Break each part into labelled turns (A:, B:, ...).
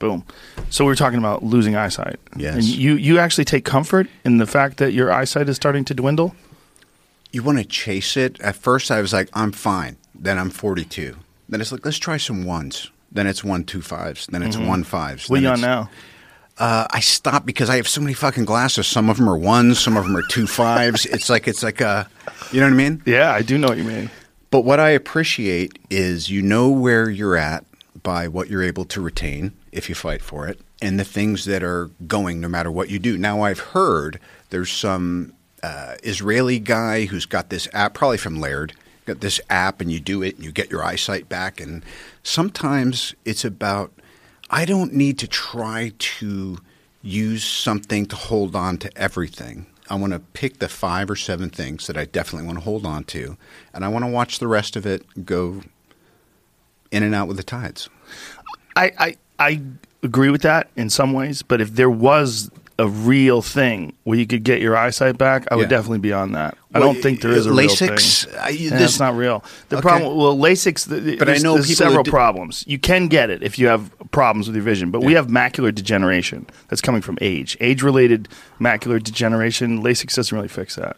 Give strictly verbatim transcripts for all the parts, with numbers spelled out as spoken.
A: Boom. So we were talking about losing eyesight.
B: Yes.
A: And you, you actually take comfort in the fact that your eyesight is starting to dwindle?
B: You want to chase it. At first, I was like, I'm fine. Then I'm forty-two. Then it's like, let's try some ones. Then it's one two fives. Then it's mm-hmm. one fives.
A: What are you on
B: it's,
A: now?
B: Uh, I stopped because I have so many fucking glasses. Some of them are ones. Some of them are two fives. It's like it's like a, you know what I mean?
A: Yeah, I do know what you mean.
B: But what I appreciate is you know where you're at by what you're able to retain if you fight for it, and the things that are going no matter what you do. Now, I've heard there's some uh, Israeli guy who's got this app, probably from Laird, got this app, and you do it, and you get your eyesight back. And sometimes it's about, I don't need to try to use something to hold on to everything. I want to pick the five or seven things that I definitely want to hold on to, and I want to watch the rest of it go in and out with the tides.
A: I, I I agree with that in some ways, but if there was a real thing where you could get your eyesight back, I would
B: Yeah.
A: definitely be on that. I
B: Well,
A: don't think there is a
B: LASIX,
A: real
B: I-
A: thing. Yeah,
B: this-
A: it's not real. The
B: Okay.
A: problem, well, LASIX, the,
B: But I
A: there's,
B: know
A: there's
B: people
A: several
B: that do-
A: problems. You can get it if you have problems with your vision, but we
B: Yeah.
A: have macular degeneration that's coming from age. Age-related macular degeneration, LASIX doesn't really fix that.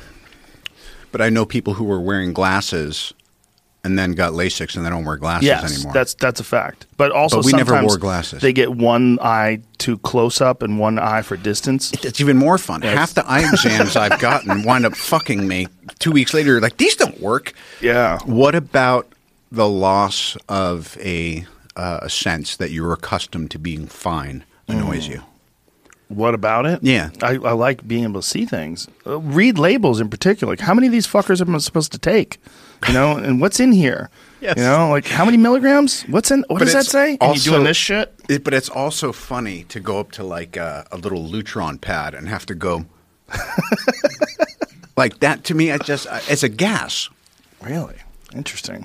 B: But I know people who were wearing glasses and then got LASIX and they don't wear glasses
A: Yes,
B: anymore.
A: that's that's a fact. But also,
B: But we never
A: sometimes
B: wore glasses.
A: they get one eye too close up and one eye for distance.
B: It's even more fun.
A: Yes.
B: Half the eye exams I've gotten wind up fucking me. Two weeks later, you're like, these don't work.
A: Yeah.
B: What about the loss of a, uh, a sense that you're accustomed to being fine annoys
A: Mm.
B: you?
A: What about it?
B: Yeah.
A: I, I like being able to see things. Uh, read labels in particular. Like, how many of these fuckers am I supposed to take? You know, and what's in here?
B: Yes.
A: You know, like how many milligrams? What's in? What
B: But
A: does that
B: it's
A: say? And you
B: also-
A: doing this shit?
B: It, but it's also funny to go up to like a, a little Lutron pad and have to go like that. To me, I just it's a gas.
A: Really interesting.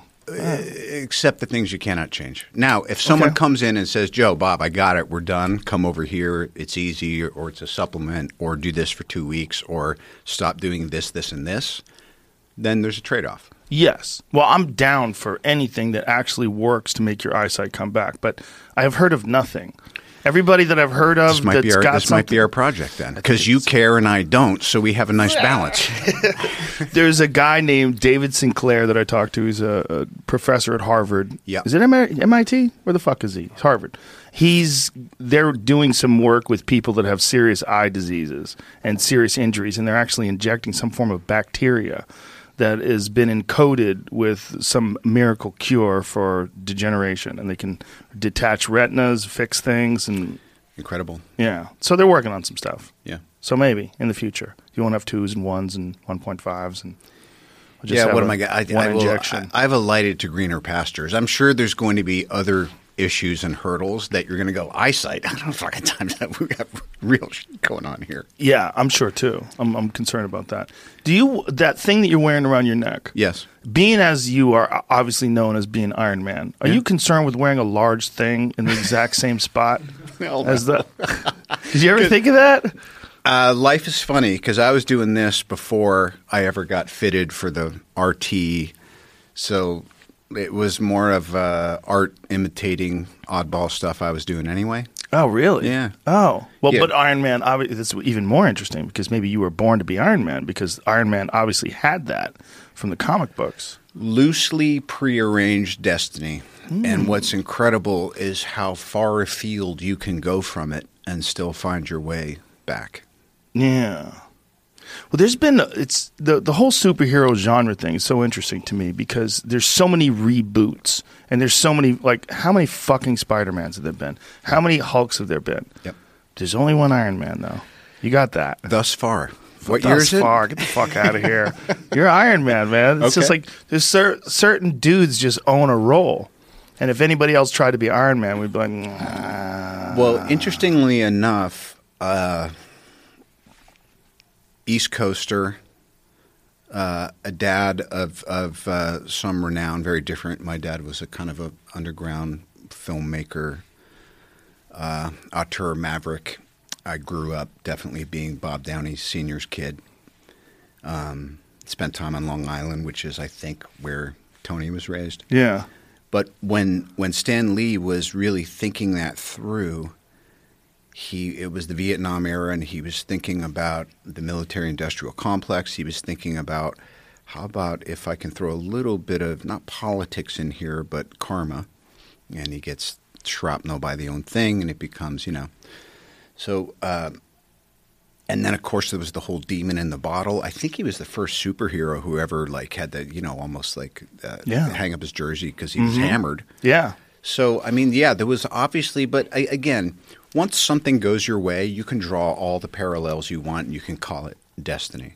B: Except the things you cannot change. Now, if someone
A: Okay.
B: comes in and says, Joe, Bob, I got it, we're done, come over here, it's easy, or, or it's a supplement, or do this for two weeks, or stop doing this, this, and this, then there's a trade-off.
A: Yes. Well, I'm down for anything that actually works to make your eyesight come back, but I have heard of nothing. Everybody that I've heard of
B: This might
A: that's
B: be our
A: got
B: this might be
A: something-
B: our project then, because you care and I don't, so we have a nice balance.
A: There's a guy named David Sinclair that I talked to. He's a, a professor at Harvard.
B: Yeah.
A: Is it M I T? Where the fuck is he? It's Harvard. He's they're doing some work with people that have serious eye diseases and serious injuries, and they're actually injecting some form of bacteria that has been encoded with some miracle cure for degeneration, and they can detach retinas, fix things, and
B: Incredible.
A: yeah. So they're working on some stuff.
B: Yeah.
A: So maybe in the future you won't have twos and ones and one point fives and we'll just
B: Yeah,
A: have
B: what
A: a
B: am I getting?
A: one
B: I, I, will,
A: injection.
B: I, I've alighted to greener pastures. I'm sure there's going to be other issues and hurdles that you're going to go, eyesight. I don't know fucking time that we got real shit going on here.
A: Yeah, I'm sure too. I'm, I'm concerned about that. Do you that thing that you're wearing around your neck?
B: Yes.
A: Being as you are obviously known as being Iron Man, are
B: Yeah.
A: you concerned with wearing a large thing in the exact same spot
B: Hell
A: as the? Did you ever think of that?
B: Uh, life is funny because I was doing this before I ever got fitted for the R T. So it was more of uh, art imitating oddball stuff I was doing anyway.
A: Oh, really?
B: Yeah.
A: Oh, well,
B: Yeah.
A: but Iron Man, obvi- that's even more interesting because maybe you were born to be Iron Man because Iron Man obviously had that from the comic books.
B: Loosely prearranged destiny. And what's incredible is how far afield you can go from it and still find your way back.
A: Yeah. Well, there's been it's the the whole superhero genre thing is so interesting to me because there's so many reboots and there's so many like how many fucking Spider-Mans have there been? How many Hulks have there been?
B: Yep.
A: There's only one Iron Man though. You got that.
B: Thus far. What
A: Thus
B: year is it?
A: far. Get the fuck out of here. You're Iron Man, man. It's just
B: Okay.
A: like there's cer- certain dudes just own a role. And if anybody else tried to be Iron Man, we'd be like, nah.
B: Well, interestingly enough, uh, East Coaster, uh, a dad of of uh, some renown, very different. My dad was a kind of a underground filmmaker, uh, auteur maverick. I grew up definitely being Bob Downey Senior's kid. Um, spent time on Long Island, which is, I think, where Tony was raised.
A: Yeah.
B: But when when Stan Lee was really thinking that through, he it was the Vietnam era, and he was thinking about the military-industrial complex. He was thinking about, how about if I can throw a little bit of, not politics in here, but karma, and he gets shrapnel by the own thing, and it becomes, you know. So, uh, and then, of course, there was the whole demon in the bottle. I think he was the first superhero who ever, like, had the, you know, almost like uh,
A: yeah.
B: hang up his jersey because he was mm-hmm. hammered.
A: Yeah.
B: So, I mean, yeah, there was obviously, but I, again, once something goes your way, you can draw all the parallels you want, and you can call it destiny.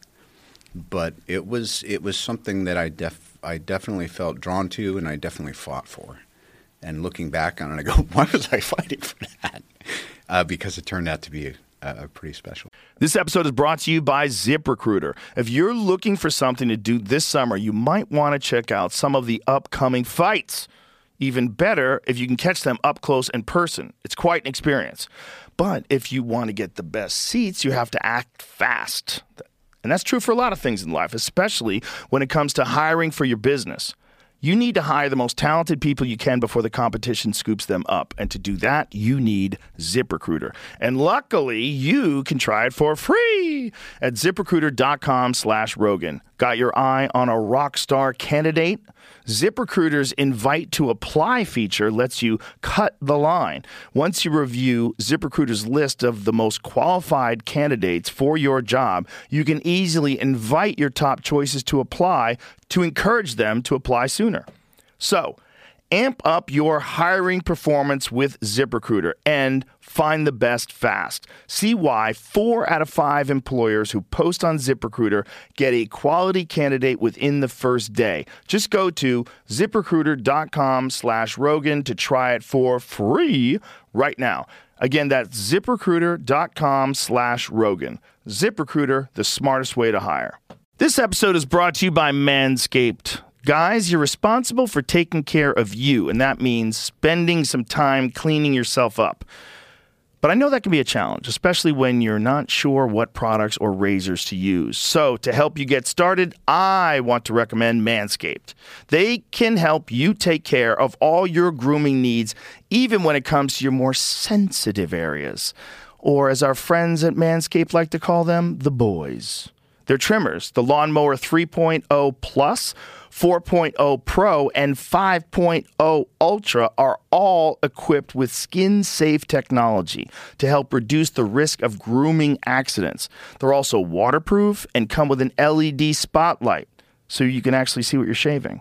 B: But it was it was something that I def I definitely felt drawn to, and I definitely fought for. And looking back on it, I go, why was I fighting for that? Uh, because it turned out to be a, a pretty special.
A: This episode is brought to you by ZipRecruiter. If you're looking for something to do this summer, you might want to check out some of the upcoming fights. Even better if you can catch them up close in person. It's quite an experience. But if you want to get the best seats, you have to act fast. And that's true for a lot of things in life, especially when it comes to hiring for your business. You need to hire the most talented people you can before the competition scoops them up. And to do that, you need ZipRecruiter. And luckily, you can try it for free at ZipRecruiter.com slash Rogan. Got your eye on a rock star candidate? ZipRecruiter's invite to apply feature lets you cut the line. Once you review ZipRecruiter's list of the most qualified candidates for your job, you can easily invite your top choices to apply to encourage them to apply sooner. So, amp up your hiring performance with ZipRecruiter and find the best fast. See why four out of five employers who post on ZipRecruiter get a quality candidate within the first day. Just go to ZipRecruiter.com slash Rogan to try it for free right now. Again, that's ZipRecruiter.com slash Rogan. ZipRecruiter, the smartest way to hire. This episode is brought to you by Manscaped. Guys, you're responsible for taking care of you, and that means spending some time cleaning yourself up. But I know that can be a challenge, especially when you're not sure what products or razors to use. So to help you get started, I want to recommend Manscaped. They can help you take care of all your grooming needs, even when it comes to your more sensitive areas. Or as our friends at Manscaped like to call them, the boys. Their trimmers, the Lawnmower three point oh Plus, four point oh Pro, and five point oh Ultra are all equipped with skin-safe technology to help reduce the risk of grooming accidents. They're also waterproof and come with an L E D spotlight, so you can actually see what you're shaving.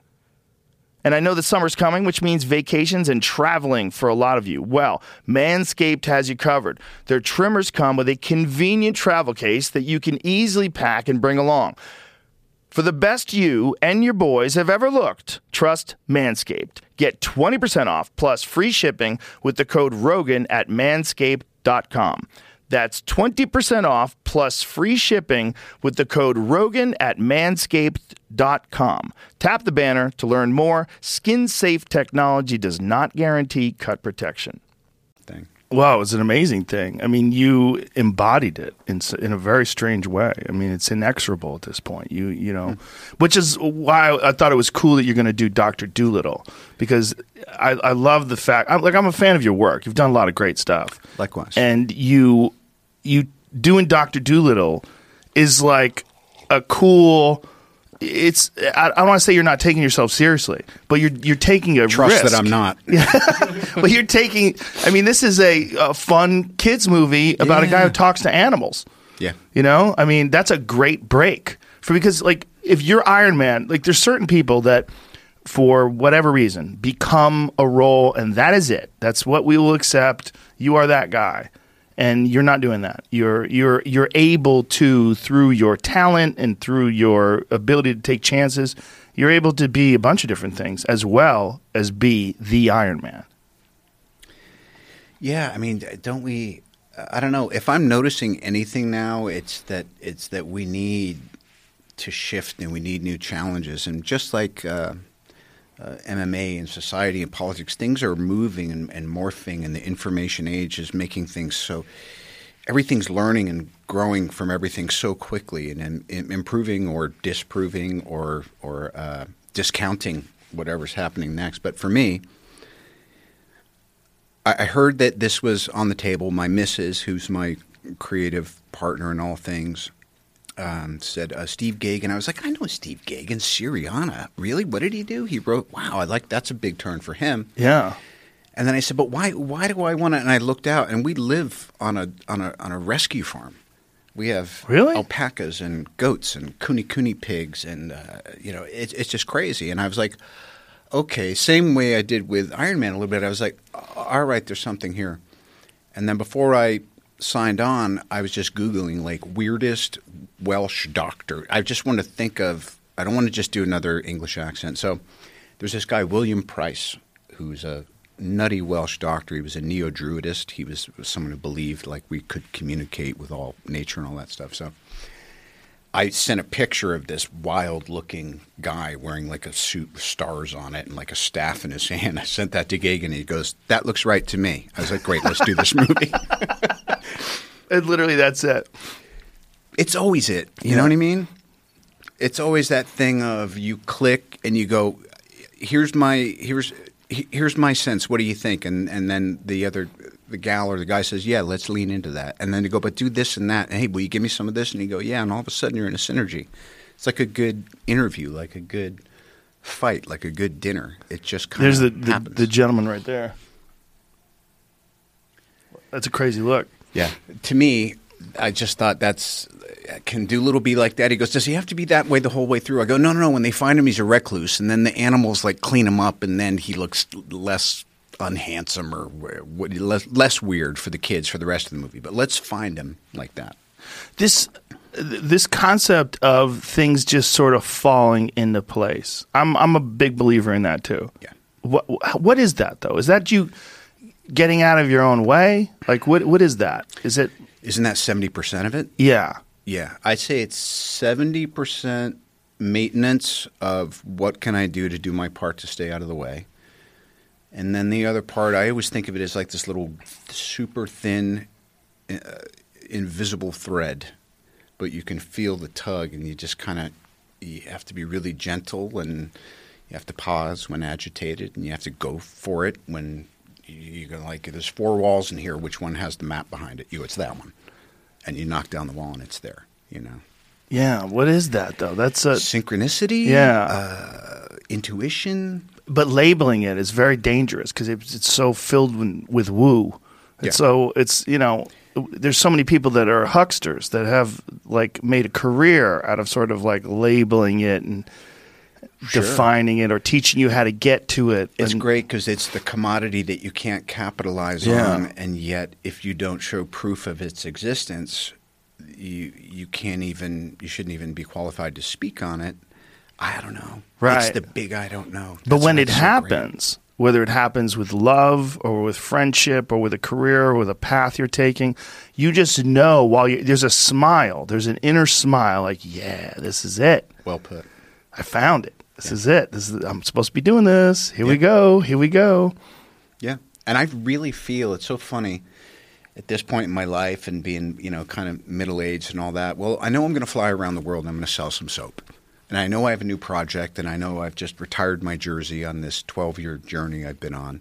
A: And I know that summer's coming, which means vacations and traveling for a lot of you. Well, Manscaped has you covered. Their trimmers come with a convenient travel case that you can easily pack and bring along. For the best you and your boys have ever looked, trust Manscaped. Get twenty percent off plus free shipping with the code Rogan at manscaped dot com. That's twenty percent off plus free shipping with the code Rogan at manscaped dot com. Tap the banner to learn more. Skin-safe technology does not guarantee cut protection.
B: Thing.
A: Wow, it's an amazing thing. I mean, you embodied it in in a very strange way. I mean, it's inexorable at this point. You you know, mm. which is why I thought it was cool that you're going to do Doctor Dolittle, because I, I love the fact. I'm, like I'm a fan of your work. You've done a lot of great stuff.
B: Likewise.
A: And you you doing Doctor Dolittle is like a cool. It's I, I don't want to say you're not taking yourself seriously, but you're you're taking a
B: trust
A: risk.
B: that I'm not.
A: But you're taking. I mean, this is a, a fun kids movie about yeah. a guy who talks to animals.
B: Yeah,
A: you know, I mean, that's a great break for because like if you're Iron Man, like there's certain people that for whatever reason become a role and that is it. That's what we will accept. You are that guy. And you're not doing that. You're you're you're able to, through your talent and through your ability to take chances, you're able to be a bunch of different things as well as be the Iron Man.
B: Yeah, I mean, don't we? I don't know. If I'm noticing anything now, it's that it's that we need to shift and we need new challenges. And just like uh, uh, M M A and society and politics, things are moving and, and morphing, and the information age is making things so everything's learning and growing from everything so quickly, and, and, and improving or disproving or or uh, discounting whatever's happening next. But for me, I, I heard that this was on the table. My missus, who's my creative partner in all things, um, said, uh, Steve Gagan. I was like, I know Steve Gagan, Syriana. Really? What did he do? He wrote, wow, I like that's a big turn for him.
A: Yeah.
B: And then I said, but why why do I want to? And I looked out, and we live on a on a on a rescue farm. We have
A: really?
B: alpacas and goats and kuni kuni pigs, and uh, you know, it's it's just crazy. And I was like, okay, same way I did with Iron Man a little bit. I was like, all right, there's something here. And then before I signed on, I was just Googling like weirdest Welsh doctor. I just want to think of. I don't want to just do another English accent. So there's this guy William Price, who's a nutty Welsh doctor. He was a neo-Druidist. He was, was someone who believed like we could communicate with all nature and all that stuff. So I sent a picture of this wild-looking guy wearing like a suit with stars on it and like a staff in his hand. I sent that to Gagan, and he goes, that looks right to me. I was like, great, let's do this movie.
A: And literally that's it.
B: It's always it. You yeah. know what I mean? It's always that thing of you click and you go, here's my – here's – here's my sense. What do you think? And and then the other, the gal or the guy says, yeah, let's lean into that. And then they go, but do this and that. And, hey, will you give me some of this? And you go, yeah. And all of a sudden you're in a synergy. It's like a good interview, like a good fight, like a good dinner. It just kind
A: There's
B: of
A: the, the,
B: happens.
A: the gentleman right there. That's a crazy look.
B: Yeah. To me, I just thought that's – can Doolittle be like that? He goes, does he have to be that way the whole way through? I go, no, no, no. When they find him, he's a recluse, and then the animals like clean him up, and then he looks less unhandsome or less, less weird for the kids for the rest of the movie. But let's find him like that.
A: This this concept of things just sort of falling into place. I'm I'm a big believer in that too.
B: Yeah.
A: What what is that though? Is that you getting out of your own way? Like what what is that? Is it?
B: Isn't that seventy percent of it?
A: Yeah.
B: Yeah, I'd say it's seventy percent maintenance of what can I do to do my part to stay out of the way. And then the other part, I always think of it as like this little super thin, uh, invisible thread. But you can feel the tug, and you just kind of – you have to be really gentle, and you have to pause when agitated, and you have to go for it when you're going to like – there's four walls in here. Which one has the map behind it? You, it's that one. And you knock down the wall, and it's there, you know.
A: Yeah. What is that, though? That's a
B: synchronicity.
A: Yeah.
B: Uh, intuition.
A: But labeling it is very dangerous because it's, it's so filled with, with woo. It's yeah. So it's you know, there's so many people that are hucksters that have like made a career out of sort of like labeling it and sure. defining it or teaching you how to get to it.
B: It's
A: and,
B: great because it's the commodity that you can't capitalize
A: yeah.
B: on, and yet if you don't show proof of its existence, you you can't even you shouldn't even be qualified to speak on it. I don't know.
A: Right.
B: It's the big I don't know.
A: That's but when it so happens, great. Whether it happens with love or with friendship or with a career or with a path you're taking, you just know while you there's a smile, there's an inner smile like, yeah, this is it.
B: Well put.
A: I found it. This yeah. is it. This is I'm supposed to be doing this. Here yeah. we go. Here we go.
B: Yeah. And I really feel it's so funny at this point in my life and being, you know, kind of middle-aged and all that. Well, I know I'm going to fly around the world and I'm going to sell some soap. And I know I have a new project, and I know I've just retired my jersey on this twelve-year journey I've been on.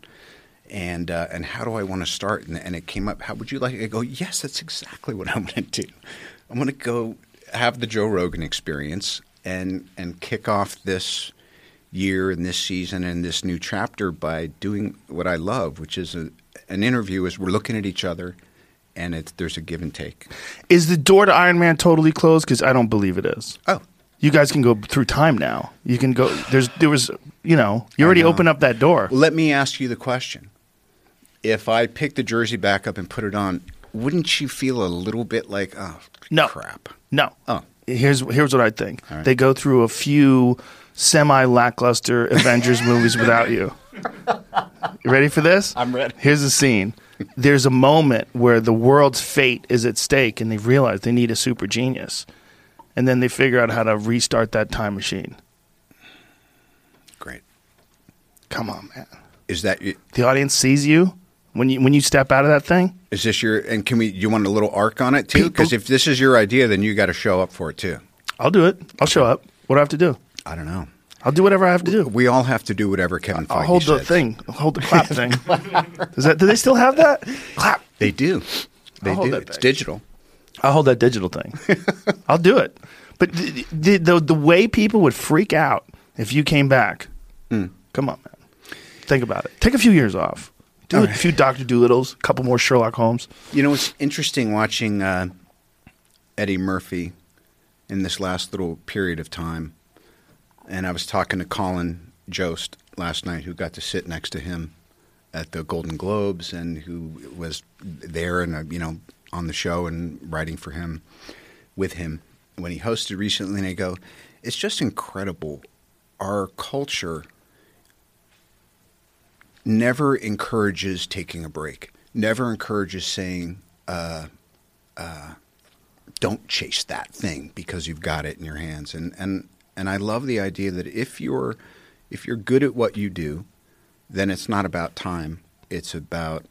B: And uh, and how do I want to start? And, and it came up, how would you like it? I go, yes, that's exactly what I'm going to do. I'm going to go have the Joe Rogan experience and and kick off this year and this season and this new chapter by doing what I love, which is a, an interview as we're looking at each other, and it's, there's a give and take.
A: Is the door to Iron Man totally closed? Because I don't believe it is.
B: Oh.
A: You guys can go through time now. You can go. There's, there was, you know, you already opened up that door.
B: Well, let me ask you the question: if I pick the jersey back up and put it on, wouldn't you feel a little bit like, oh,
A: no.
B: crap?
A: No.
B: Oh,
A: here's here's what I think.
B: Right.
A: They go through a few semi-lackluster Avengers movies without you. You ready for this?
B: I'm ready.
A: Here's the scene. There's a moment where the world's fate is at stake, and they realize they need a super genius. And then they figure out how to restart that time machine.
B: Great.
A: Come on, man.
B: Is that you?
A: The audience sees you when you when you step out of that thing?
B: Is this your – and can we – you want a little arc on it too? Because if this is your idea, then you got to show up for it too.
A: I'll do it. I'll show up. What do I have to do?
B: I don't know.
A: I'll do whatever I have to do.
B: We all have to do whatever Kevin Feige
A: I'll hold the
B: says.
A: thing. I'll hold the clap thing. Is that? Do they still have that? Clap.
B: They do. They
A: I'll hold
B: do.
A: that
B: It's
A: thing.
B: digital.
A: I'll hold that digital thing. I'll do it. But the, the the the way people would freak out if you came back.
B: Mm.
A: Come on, man. Think about it. Take a few years off. Do
B: All
A: a
B: right.
A: few Doctor Doolittles, a couple more Sherlock Holmes.
B: You know, it's interesting watching uh, Eddie Murphy in this last little period of time. And I was talking to Colin Jost last night, who got to sit next to him at the Golden Globes and who was there and, uh, you know, on the show and writing for him, with him when he hosted recently. And I go, it's just incredible. Our culture never encourages taking a break, never encourages saying, uh, uh, don't chase that thing because you've got it in your hands. And, and, and I love the idea that if you're, if you're good at what you do, then it's not about time. It's about,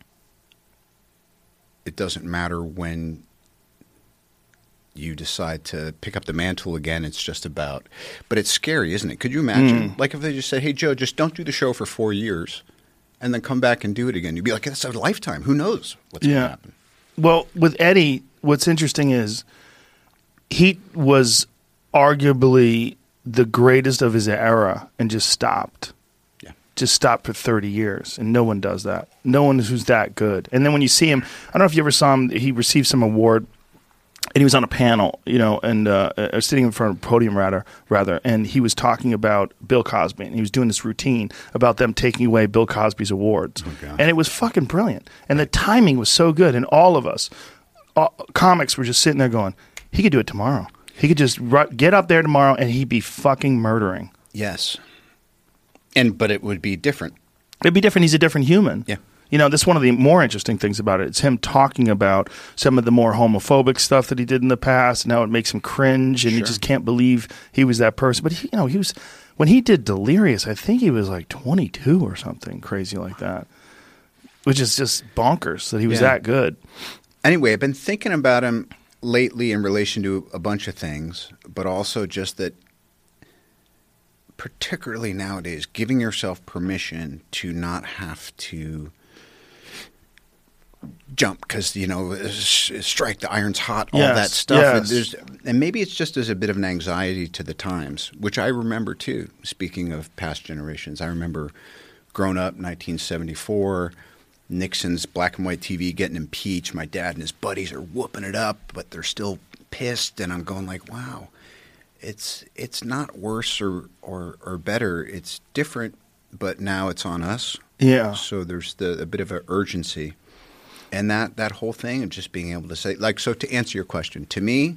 B: it doesn't matter when you decide to pick up the mantle again. It's just about, but it's scary, isn't it? Could you imagine?
A: Mm.
B: Like if they just said, hey, Joe, just don't do the show for four years and then come back and do it again. You'd be like, that's a lifetime. Who knows what's going
A: Yeah.
B: to happen?
A: Well, with Eddie, what's interesting is he was arguably the greatest of his era and just stopped.
B: Yeah.
A: Just stopped for thirty years, and no one does that. No one who's that good. And then when you see him, I don't know if you ever saw him, he received some award, and he was on a panel, you know, and uh, uh, sitting in front of a podium, rather, rather, and he was talking about Bill Cosby, and he was doing this routine about them taking away Bill Cosby's awards.
B: Oh, gosh.
A: And it was fucking brilliant. And the timing was so good, and all of us, all, comics were just sitting there going, he could do it tomorrow. He could just ru- get up there tomorrow, and he'd be fucking murdering.
B: Yes. And, but it would be different.
A: It'd be different. He's a different human.
B: Yeah.
A: You know, that's one of the more interesting things about it. It's him talking about some of the more homophobic stuff that he did in the past, and how it makes him cringe, and
B: Sure.
A: he just can't believe he was that person. But he, you know, he was when he did Delirious. I think he was like twenty-two or something crazy like that, which is just bonkers that he was
B: Yeah.
A: that good.
B: Anyway, I've been thinking about him lately in relation to a bunch of things, but also just that particularly nowadays, giving yourself permission to not have to jump because, you know, s- strike the iron's hot, all
A: Yes,
B: that stuff.
A: yes.
B: And, there's, and maybe it's just as a bit of an anxiety to the times, which I remember too, speaking of past generations. I remember growing up nineteen seventy-four, Nixon's black and white T V getting impeached. My dad and his buddies are whooping it up, but they're still pissed. And I'm going like, wow, it's it's not worse or, or, or better. It's different, but now it's on us.
A: Yeah.
B: So there's the, a bit of an urgency. And that, that whole thing of just being able to say, like, so to answer your question, to me,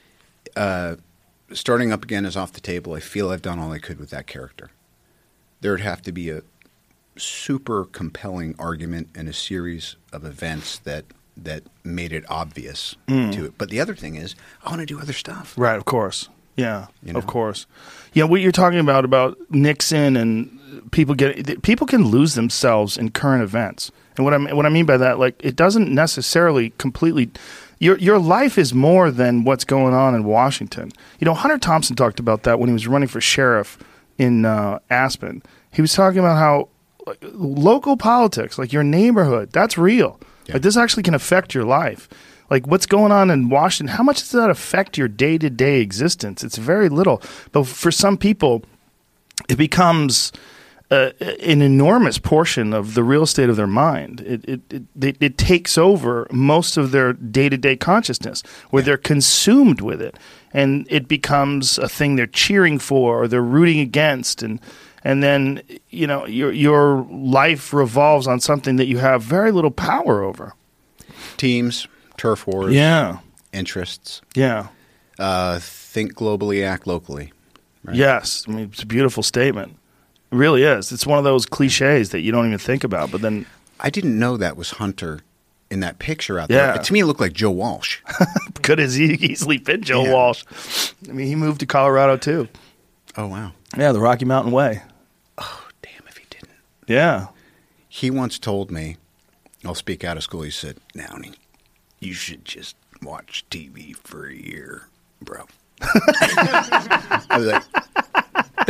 B: uh, starting up again is off the table. I feel I've done all I could with that character. There would have to be a super compelling argument and a series of events that that made it obvious
A: Mm.
B: to it. But the other thing is, I want to do other stuff.
A: Right, of course. Yeah,
B: You know?
A: of course. Yeah, what you're talking about about Nixon and people get people can lose themselves in current events. And what I what I mean by that, like, it doesn't necessarily completely. Your your life is more than what's going on in Washington. You know, Hunter Thompson talked about that when he was running for sheriff in uh, Aspen. He was talking about how like, local politics, like your neighborhood, that's real.
B: Yeah.
A: Like, this actually can affect your life. Like, what's going on in Washington, how much does that affect your day-to-day existence? It's very little. But for some people, it becomes uh, an enormous portion of the real estate of their mind. It it, it, it, it takes over most of their day-to-day consciousness, where
B: Yeah.
A: they're consumed with it. And it becomes a thing they're cheering for or they're rooting against. And and then, you know, your your life revolves on something that you have very little power over.
B: Teams, turf wars,
A: Yeah.
B: interests.
A: Yeah.
B: Uh, think globally, act locally. Right?
A: Yes. I mean, it's a beautiful statement. It really is. It's one of those cliches that you don't even think about. But then,
B: I didn't know that was Hunter in that picture out
A: Yeah.
B: there. To me, it looked like Joe Walsh.
A: could as e- easily been Joe
B: Yeah.
A: Walsh. I mean, he moved to Colorado too.
B: Oh, wow.
A: Yeah, the Rocky Mountain Way.
B: Oh, damn if he didn't.
A: Yeah.
B: He once told me, I'll speak out of school, he said, Downey, you should just watch T V for a year, bro. I was like,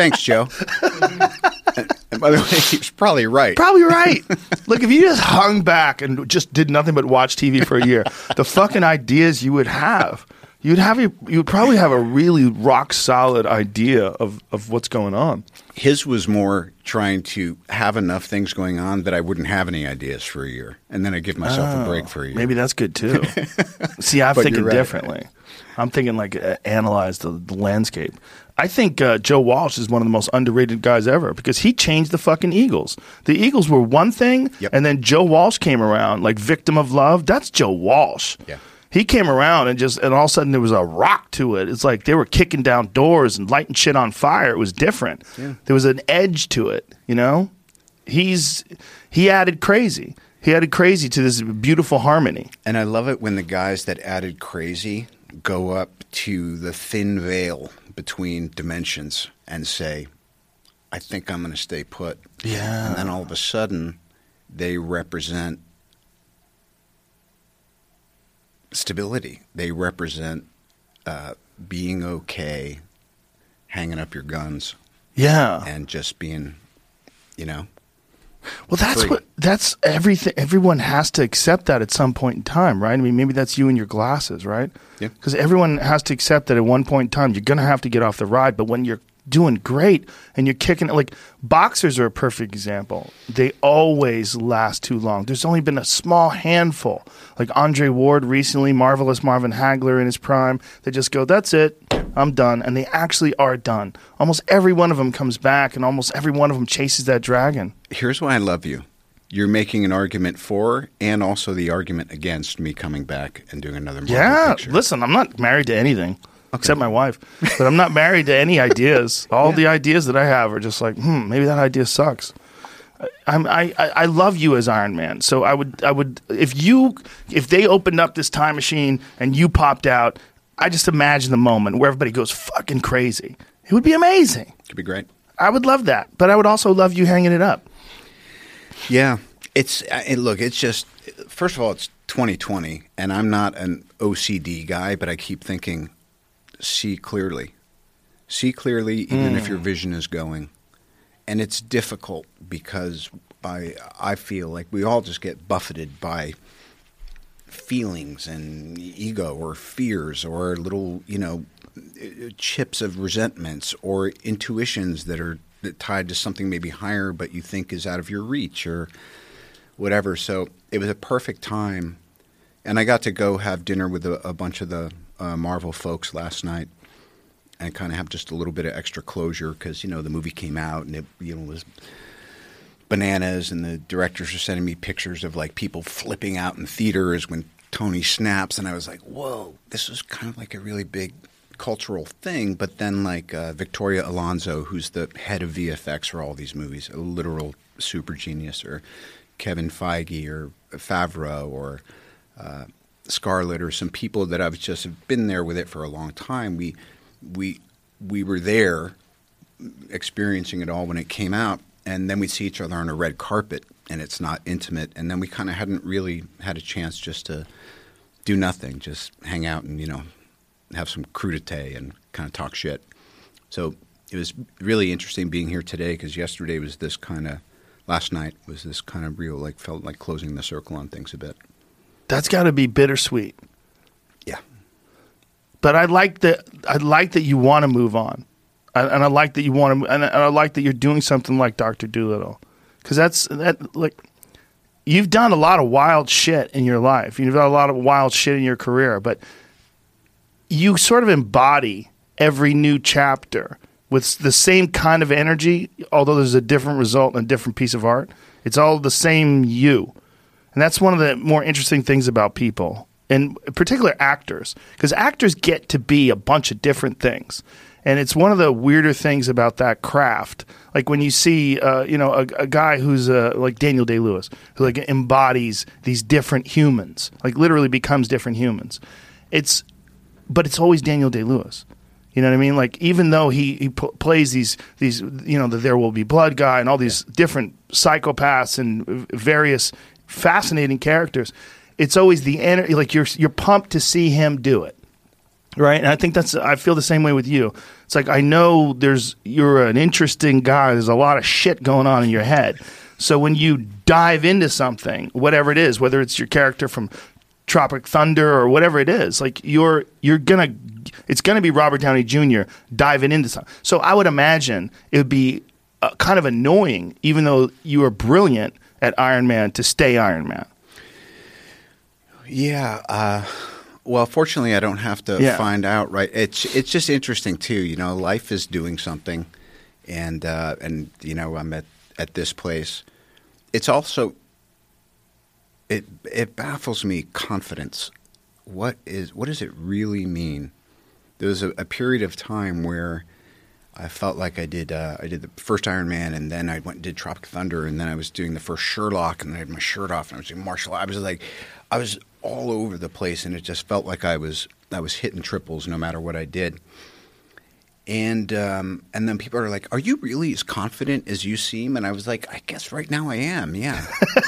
B: Thanks, Joe. and, and by the way, he's probably right.
A: Probably right. Look, if you just hung back and just did nothing but watch T V for a year, the fucking ideas you would have, you'd have a, you would probably have a really rock solid idea of, of what's going on.
B: His was more trying to have enough things going on that I wouldn't have any ideas for a year, and then I give myself
A: oh,
B: a break for a year.
A: Maybe that's good too. See, I'm
B: But
A: thinking
B: you're right.
A: differently. I'm thinking like uh, analyze the, the landscape. I think uh, Joe Walsh is one of the most underrated guys ever because he changed the fucking Eagles. The Eagles were one thing,
B: Yep.
A: and then Joe Walsh came around, like Victim of Love. That's Joe Walsh.
B: Yeah.
A: He came around and just, and all of a sudden there was a rock to it. It's like they were kicking down doors and lighting shit on fire. It was different.
B: Yeah.
A: There was an edge to it, you know? He's, he added crazy. He added crazy to this beautiful harmony.
B: And I love it when the guys that added crazy go up to the thin veil between dimensions and say, I think I'm going to stay put.
A: Yeah.
B: And then all of a sudden, they represent stability. They represent uh, being okay, hanging up your guns,
A: Yeah.
B: and just being, you know.
A: Well, that's
B: free.
A: what, that's everything. Everyone has to accept that at some point in time, right? I mean, maybe that's you and your glasses, right?
B: Yeah.
A: Because everyone has to accept that at one point in time, you're going to have to get off the ride. But when you're doing great and you're kicking it, like boxers are a perfect example. They always last too long. There's only been a small handful, like Andre Ward recently, Marvelous Marvin Hagler in his prime, that just go, that's it, I'm done. And they actually are done. Almost every one of them comes back and almost every one of them chases that dragon.
B: Here's why I love you. You're making an argument for and also the argument against me coming back and doing another Marvel
A: Yeah,
B: picture.
A: listen, I'm not married to anything except my wife, but I'm not married to any ideas. All
B: Yeah.
A: the ideas that I have are just like, hmm, maybe that idea sucks. I'm, I, I I love you as Iron Man, so I would I would if you if they opened up this time machine and you popped out, I just imagine the moment where everybody goes fucking crazy. It would be amazing.
B: Could be great.
A: I would love that, but I would also love you hanging it up.
B: Yeah. It's uh, look, it's just first of all, it's twenty twenty and I'm not an O C D guy, but I keep thinking see clearly. See clearly even
A: Mm.
B: if your vision is going. And it's difficult because I I feel like we all just get buffeted by feelings and ego or fears or little, you know, chips of resentments or intuitions that are tied to something maybe higher but you think is out of your reach or whatever. So it was a perfect time. And I got to go have dinner with a, a bunch of the uh, Marvel folks last night and kind of have just a little bit of extra closure because, you know, the movie came out and it, you know, was bananas and the directors were sending me pictures of like people flipping out in theaters when Tony snaps. And I was like, whoa, this is kind of like a really big cultural thing. But then like uh, Victoria Alonso, who's the head of V F X for all these movies, a literal super genius, or Kevin Feige or Favreau or uh, Scarlett or some people that I've just been there with it for a long time. We we we were there experiencing it all when it came out, and then we'd see each other on a red carpet, and it's not intimate. And then we kind of hadn't really had a chance just to do nothing, just hang out and, you know, have some crudité and kind of talk shit. So it was really interesting being here today because yesterday was this kind of – last night was this kind of real, like felt like closing the circle on things a bit.
A: That's got to be bittersweet.
B: Yeah.
A: But I like that. I like that you want to move on, and, and I like that you want to. And, and I like that you're doing something like Doctor Dolittle, because that's that. Like, you've done a lot of wild shit in your life. You've done a lot of wild shit in your career, but you sort of embody every new chapter with the same kind of energy. Although there's a different result and a different piece of art, it's all the same you. And that's one of the more interesting things about people, and in particular actors, because actors get to be a bunch of different things. And it's one of the weirder things about that craft. Like when you see, uh, you know, a, a guy who's uh, like Daniel Day-Lewis, who like embodies these different humans, like literally becomes different humans. It's, but it's always Daniel Day-Lewis. You know what I mean? Like even though he he p- plays these these you know the There Will Be Blood guy and all these different psychopaths and various fascinating characters, it's always the energy. Like you're you're pumped to see him do it. Right, and I think that's. I feel the same way with you. It's like I know there's you're an interesting guy. There's a lot of shit going on in your head. So when you dive into something, whatever it is, whether it's your character from Tropic Thunder or whatever it is, like you're you're gonna, it's gonna be Robert Downey Junior diving into something. So I would imagine it would be uh, kind of annoying, even though you are brilliant at Iron Man, to stay Iron Man.
B: Yeah. Uh Well, fortunately, I don't have to
A: Yeah.
B: find out. Right? It's it's just interesting too. You know, life is doing something, and uh, and you know, I'm at, at this place. It's also it it baffles me. Confidence. What is what does it really mean? There was a, a period of time where I felt like I did uh, I did the first Iron Man, and then I went and did Tropic Thunder, and then I was doing the first Sherlock, and I had my shirt off, and I was doing martial arts. I was like, I was all over the place, and it just felt like I was I was hitting triples no matter what I did. And um, and then people are like, "Are you really as confident as you seem?" And I was like, "I guess right now I am, yeah."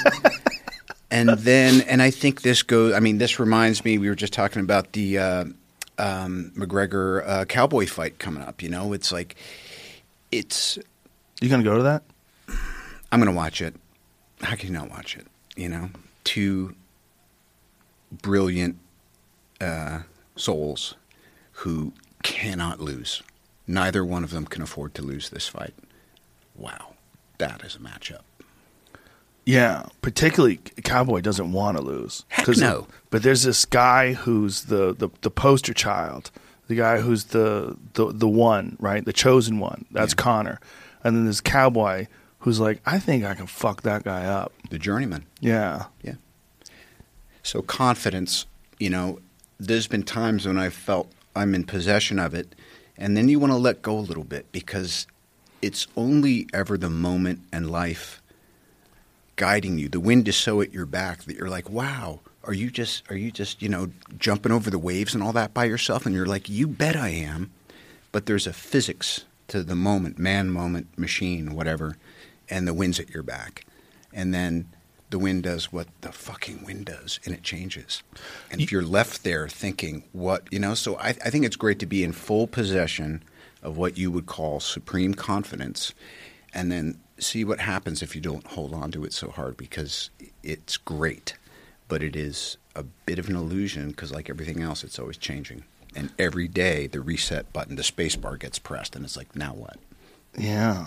B: And then and I think this goes. I mean, this reminds me. We were just talking about the uh, um, McGregor uh, Cowboy fight coming up. You know, it's like it's.
A: You gonna go to that?
B: I'm gonna watch it. How can you not watch it? You know, two brilliant uh, souls who cannot lose. Neither one of them can afford to lose this fight. Wow, that is a matchup.
A: Yeah, particularly Cowboy doesn't want to lose.
B: Heck
A: 'Cause
B: no.
A: of- but there's this guy who's the, the, the poster child, the guy who's the, the the one, right? The chosen one. That's
B: Yeah.
A: Connor. And then this Cowboy who's like, I think I can fuck that guy up.
B: The journeyman.
A: Yeah.
B: Yeah. So confidence, you know, there's been times when I've felt I'm in possession of it, and then you want to let go a little bit because it's only ever the moment and life guiding you. The wind is so at your back that you're like, wow, are you just, are you just, you know, jumping over the waves and all that by yourself? And you're like, you bet I am. But there's a physics to the moment, man, moment, machine, whatever, and the wind's at your back. And then the wind does what the fucking wind does, and it changes. And if you're left there thinking, what, you know, so I, I think it's great to be in full possession of what you would call supreme confidence, and then see what happens if you don't hold on to it so hard, because it's great, but it is a bit of an illusion because like everything else, it's always changing. And every day the reset button, the space bar gets pressed, and it's like, now what?
A: Yeah.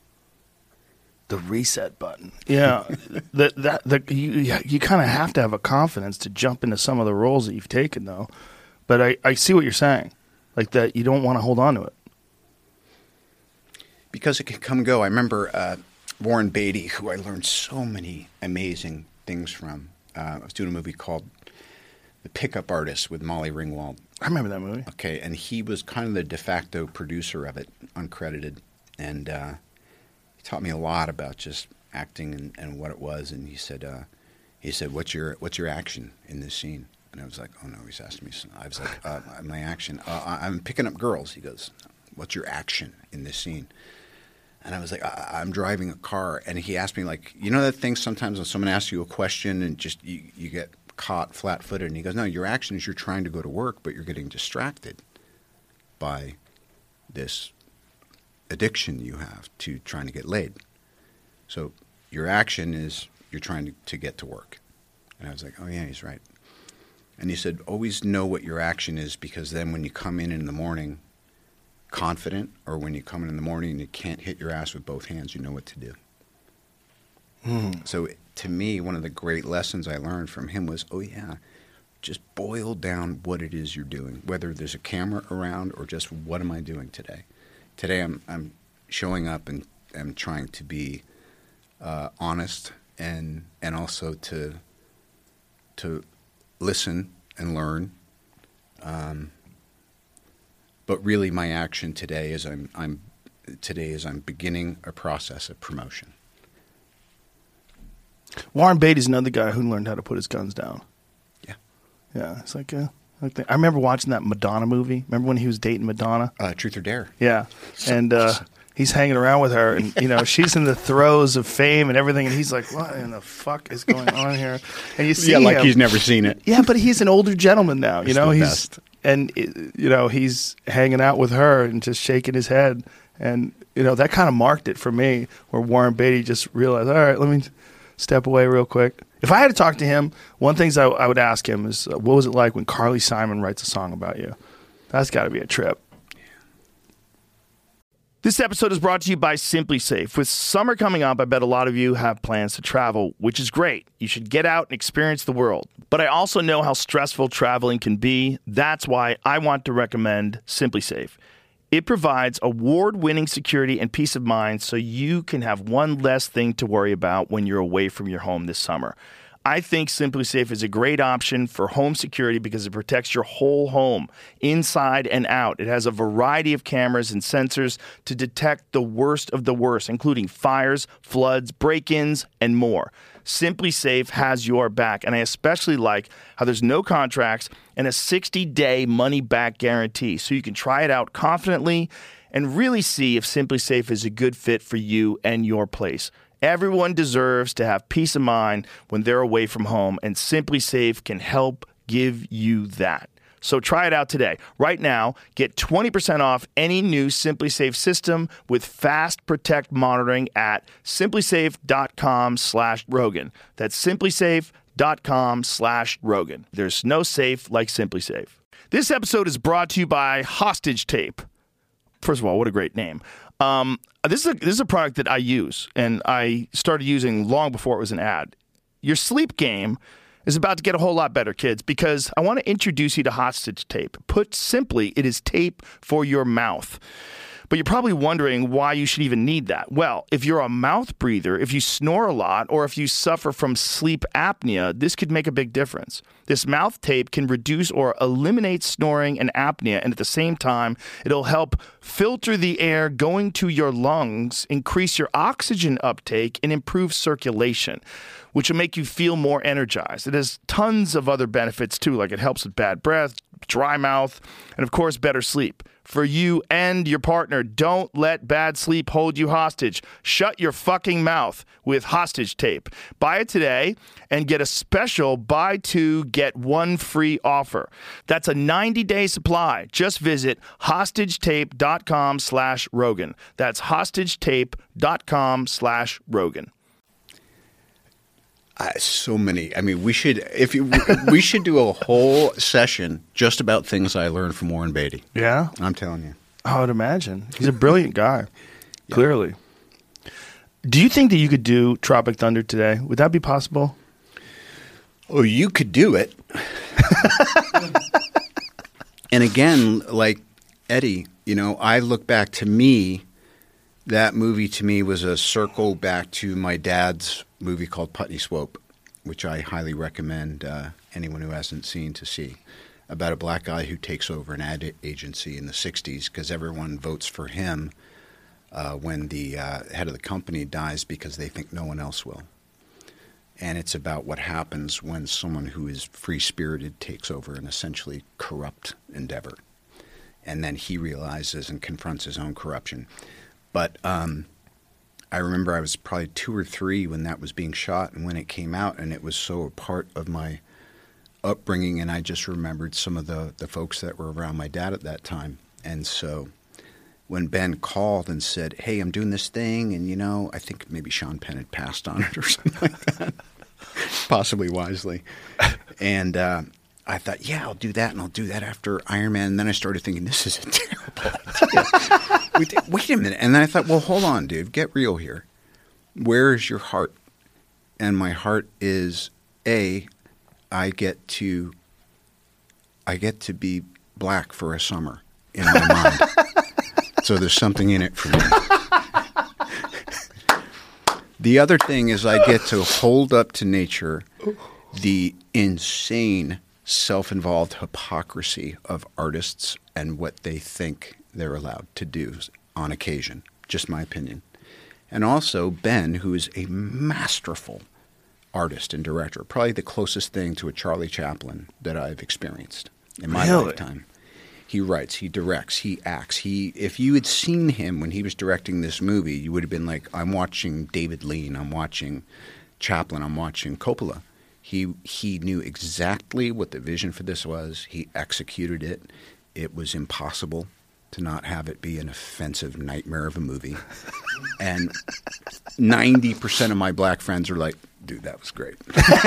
A: The reset button. Yeah. that that the, you you kind of have to have a confidence to jump into some of the roles that you've taken, though. But I, I see what you're saying. Like that you don't want to hold on to it.
B: Because it can come and go. I remember uh, Warren Beatty, who I learned so many amazing things from. Uh, I was doing a movie called The Pickup Artist with Molly Ringwald.
A: I remember that movie.
B: Okay, and he was kind of the de facto producer of it, uncredited. And uh, he taught me a lot about just acting and, and what it was. And he said, uh, he said, what's your what's your action in this scene? And I was like, oh, no, he's asking me. I was like, uh, my action, uh, I'm picking up girls. He goes, what's your action in this scene? And I was like, I- I'm driving a car. And he asked me, like, you know that thing sometimes when someone asks you a question and just you, you get caught flat-footed? And he goes, no, your action is you're trying to go to work, but you're getting distracted by this addiction you have to trying to get laid. So your action is you're trying to, to get to work. And I was like, oh, yeah, he's right. And he said, always know what your action is, because then when you come in in the morning confident, or when you come in in the morning and you can't hit your ass with both hands, you know what to do. Mm. So to me, one of the great lessons I learned from him was, oh, yeah, just boil down what it is you're doing, whether there's a camera around or just what am I doing today. Today I'm I'm showing up and I'm trying to be uh, honest and and also to to listen and learn. Um, but really, my action today is I'm I'm today is I'm beginning a process of promotion.
A: Warren Beatty's another guy who learned how to put his guns down.
B: Yeah,
A: yeah. It's like, uh, like the, I remember watching that Madonna movie. Remember when he was dating Madonna?
B: uh, Truth or Dare.
A: Yeah, and uh, he's hanging around with her, and you know she's in the throes of fame and everything, and he's like, "What in the fuck is going on here?" And you see,
B: Yeah, like
A: him.
B: he's never seen it.
A: Yeah, but he's an older gentleman now. You
B: It's
A: know,
B: the
A: he's
B: best.
A: and you know he's hanging out with her and just shaking his head, and you know that kind of marked it for me. Where Warren Beatty just realized, all right, let me step away real quick. If I had to talk to him, one thing I, I would ask him is, uh, what was it like when Carly Simon writes a song about you? That's got to be a trip. This episode is brought to you by Simply Safe. With summer coming up, I bet a lot of you have plans to travel, which is great. You should get out and experience the world. But I also know how stressful traveling can be. That's why I want to recommend Simply Safe. It provides award-winning security and peace of mind so you can have one less thing to worry about when you're away from your home this summer. I think Simply Safe is a great option for home security because it protects your whole home, inside and out. It has a variety of cameras and sensors to detect the worst of the worst, including fires, floods, break-ins, and more. Simply Safe has your back, and I especially like how there's no contracts and a sixty-day money-back guarantee, so you can try it out confidently and really see if Simply Safe is a good fit for you and your place. Everyone deserves to have peace of mind when they're away from home, and Simply Safe can help give you that. So try it out today. Right now, get twenty percent off any new Simply Safe system with Fast Protect monitoring at simplysafe.com slash Rogan. That's simplysafe.com slash Rogan. There's no safe like Simply Safe. This episode is brought to you by Hostage Tape. First of all, what a great name. Um, this is a, this is a product that I use, and I started using long before it was an ad. Your sleep game is about to get a whole lot better, kids, because I want to introduce you to Hostage Tape. Put simply, it is tape for your mouth. But you're probably wondering why you should even need that. Well, if you're a mouth breather, if you snore a lot, or if you suffer from sleep apnea, this could make a big difference. This mouth tape can reduce or eliminate snoring and apnea, and at the same time, it'll help filter the air going to your lungs, increase your oxygen uptake, and improve circulation, which will make you feel more energized. It has tons of other benefits, too, like it helps with bad breath, dry mouth, and, of course, better sleep. For you and your partner, don't let bad sleep hold you hostage. Shut your fucking mouth with Hostage Tape. Buy it today and get a special buy two, get one free offer. That's a ninety-day supply. Just visit hostagetape.com slash Rogan. That's hostagetape.com slash Rogan.
B: Uh, so many. I mean, we should if you, we should do a whole session just about things I learned from Warren Beatty.
A: Yeah?
B: I'm telling you.
A: I would imagine. He's a brilliant guy, yeah. Clearly. Do you think that you could do Tropic Thunder today? Would that be possible?
B: Oh, you could do it. And again, like Eddie, you know, I look back to me, that movie to me was a circle back to my dad's movie called Putney Swope, which I highly recommend uh, anyone who hasn't seen to see, about a black guy who takes over an ad agency in the sixties because everyone votes for him uh, when the uh, head of the company dies because they think no one else will. And it's about what happens when someone who is free-spirited takes over an essentially corrupt endeavor. And then he realizes and confronts his own corruption. But um, I remember I was probably two or three when that was being shot and when it came out, and it was so a part of my upbringing, and I just remembered some of the, the folks that were around my dad at that time. And so when Ben called and said, hey, I'm doing this thing, and, you know, I think maybe Sean Penn had passed on it or something like that, possibly wisely. And uh, I thought, yeah, I'll do that, and I'll do that after Iron Man. And then I started thinking, this is a terrible idea. Wait, wait a minute. And then I thought, well, hold on, dude. Get real here. Where is your heart? And my heart is, A, I get to I get to be black for a summer in my mind. So there's something in it for me. The other thing is I get to hold up to nature the insane self-involved hypocrisy of artists and what they think they're allowed to do on occasion. Just my opinion. And also Ben, who is a masterful artist and director, probably the closest thing to a Charlie Chaplin that I've experienced in my
A: really?
B: lifetime. He writes, he directs, he acts. He, if you had seen him when he was directing this movie, you would have been like, I'm watching David Lean, I'm watching Chaplin, I'm watching Coppola. He he knew exactly what the vision for this was. He executed it. It was impossible to not have it be an offensive nightmare of a movie. And ninety percent of my black friends are like, dude, that was great.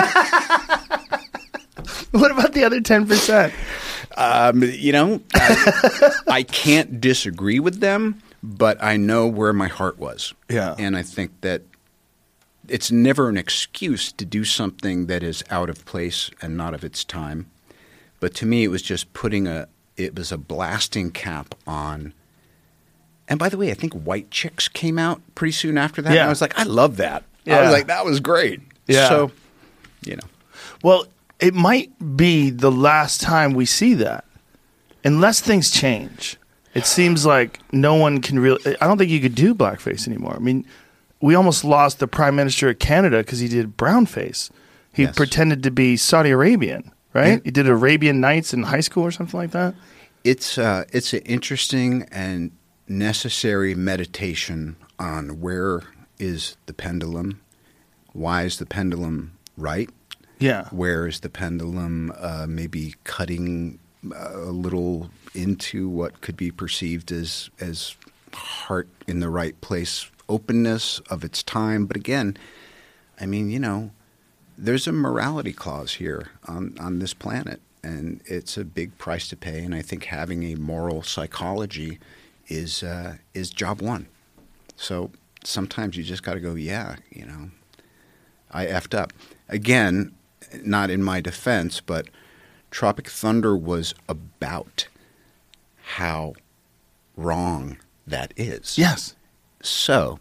A: What about the other ten percent?
B: Um, you know, I, I can't disagree with them, but I know where my heart was.
A: Yeah.
B: And I think that it's never an excuse to do something that is out of place and not of its time. But to me, it was just putting a – it was a blasting cap on – and by the way, I think White Chicks came out pretty soon after that.
A: Yeah.
B: And I was like, I love that.
A: Yeah.
B: I was like, that was great.
A: Yeah.
B: So, you know.
A: Well, it might be the last time we see that, unless things change. It seems like no one can really – I don't think you could do blackface anymore. I mean, we almost lost the Prime Minister of Canada because he did brownface. He
B: Yes.
A: pretended to be Saudi Arabian, right?
B: Yeah.
A: He did Arabian Nights in high school or something like that.
B: It's uh, it's an interesting and necessary meditation on where is the pendulum, why is the pendulum right,
A: Yeah.
B: where is the pendulum uh, maybe cutting uh, a little into what could be perceived as as heart in the right place, openness of its time. But again, I mean, you know, there's a morality clause here on, on this planet. And it's a big price to pay, and I think having a moral psychology is uh, is job one. So sometimes you just got to go, yeah, you know, I effed up. Again, not in my defense, but Tropic Thunder was about how wrong that is.
A: Yes.
B: So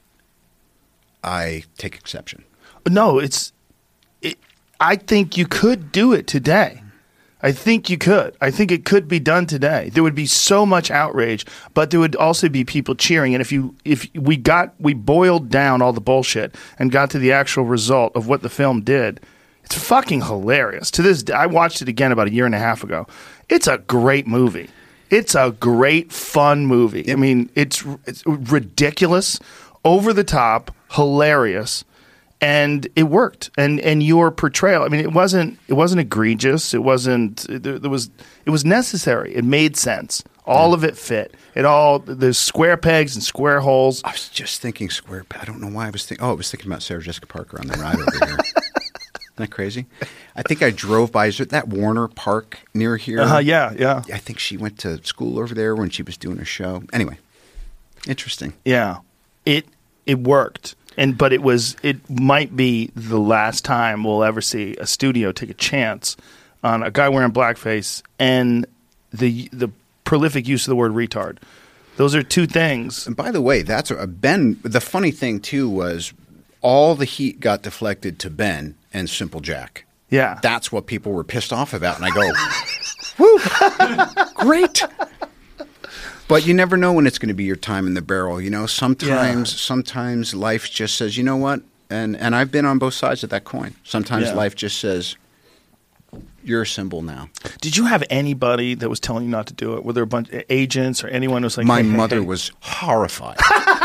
B: I take exception.
A: No, it's it, I think you could do it today. I think you could. I think it could be done today. There would be so much outrage, but there would also be people cheering. And if you if we got we boiled down all the bullshit and got to the actual result of what the film did, it's fucking hilarious. To this day, I watched it again about a year and a half ago. It's a great movie. It's a great fun movie.
B: Yep.
A: I mean, it's it's ridiculous, over the top, hilarious. And it worked, and and your portrayal. I mean, it wasn't it wasn't egregious. It wasn't. There, there was it was necessary. It made sense. All of it fit. It all there's square pegs and square holes.
B: I was just thinking square. I don't know why I was thinking. Oh, I was thinking about Sarah Jessica Parker on the ride over here. Isn't that crazy? I think I drove by. Is it that Warner Park near here?
A: Uh, yeah, yeah,
B: I think she went to school over there when she was doing a show. Anyway, interesting.
A: yeah. It it worked. And but it was it might be the last time we'll ever see a studio take a chance on a guy wearing blackface and the the prolific use of the word retard. Those are two things.
B: And by the way, that's a, Ben. The funny thing too was all the heat got deflected to Ben and Simple Jack.
A: Yeah.
B: That's what people were pissed off about, and I go, "Woo, great." But you never know when it's going to be your time in the barrel. You know, sometimes
A: Yeah.
B: sometimes life just says, you know what? And and I've been on both sides of that coin. Sometimes
A: Yeah.
B: life just says, you're a symbol now.
A: Did you have anybody that was telling you not to do it? Were there a bunch of agents or anyone who was like,
B: My
A: hey, hey,
B: mother
A: hey.
B: was horrified.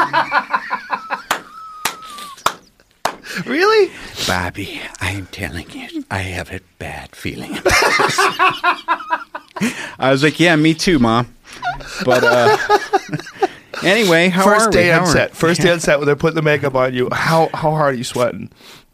A: Really?
B: Bobby, I am telling you, I have a bad feeling about this. I was like, yeah, me too, Mom. But uh, anyway, how
A: First
B: are we?
A: day
B: How
A: on
B: are-
A: set. First day on set when they're putting the makeup on you. How how hard are you sweating?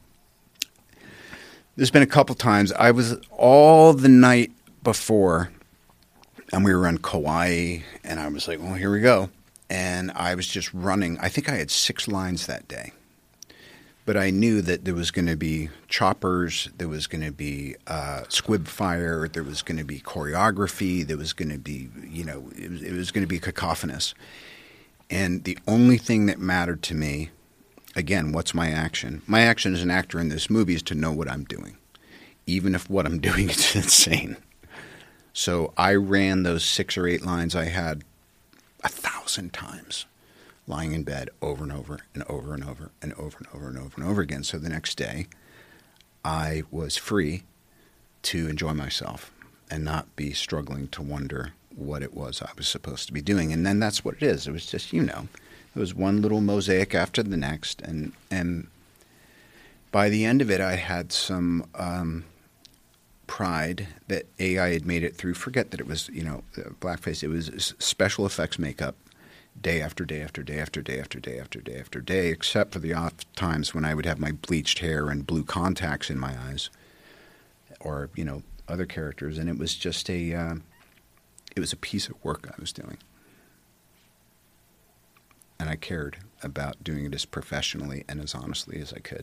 B: There's been a couple times. I was all the night before, and we were on Kauai, and I was like, well, here we go. And I was just running. I think I had six lines that day. But I knew that there was going to be choppers, there was going to be uh, squib fire, there was going to be choreography, there was going to be, you know, it was, it was going to be cacophonous. And the only thing that mattered to me, again, what's my action? My action as an actor in this movie is to know what I'm doing, even if what I'm doing is insane. So I ran those six or eight lines I had a thousand times, lying in bed over and over and over and over and over and over and over and over again. So the next day, I was free to enjoy myself and not be struggling to wonder what it was I was supposed to be doing. And then that's what it is. It was just, you know, it was one little mosaic after the next. And, and by the end of it, I had some um, pride that A I had made it through. Forget that it was, you know, blackface. It was special effects makeup day after day after day after day after day after day after day, except for the off times when I would have my bleached hair and blue contacts in my eyes or, you know, other characters. And it was just a, uh, it was a piece of work I was doing. And I cared about doing it as professionally and as honestly as I could.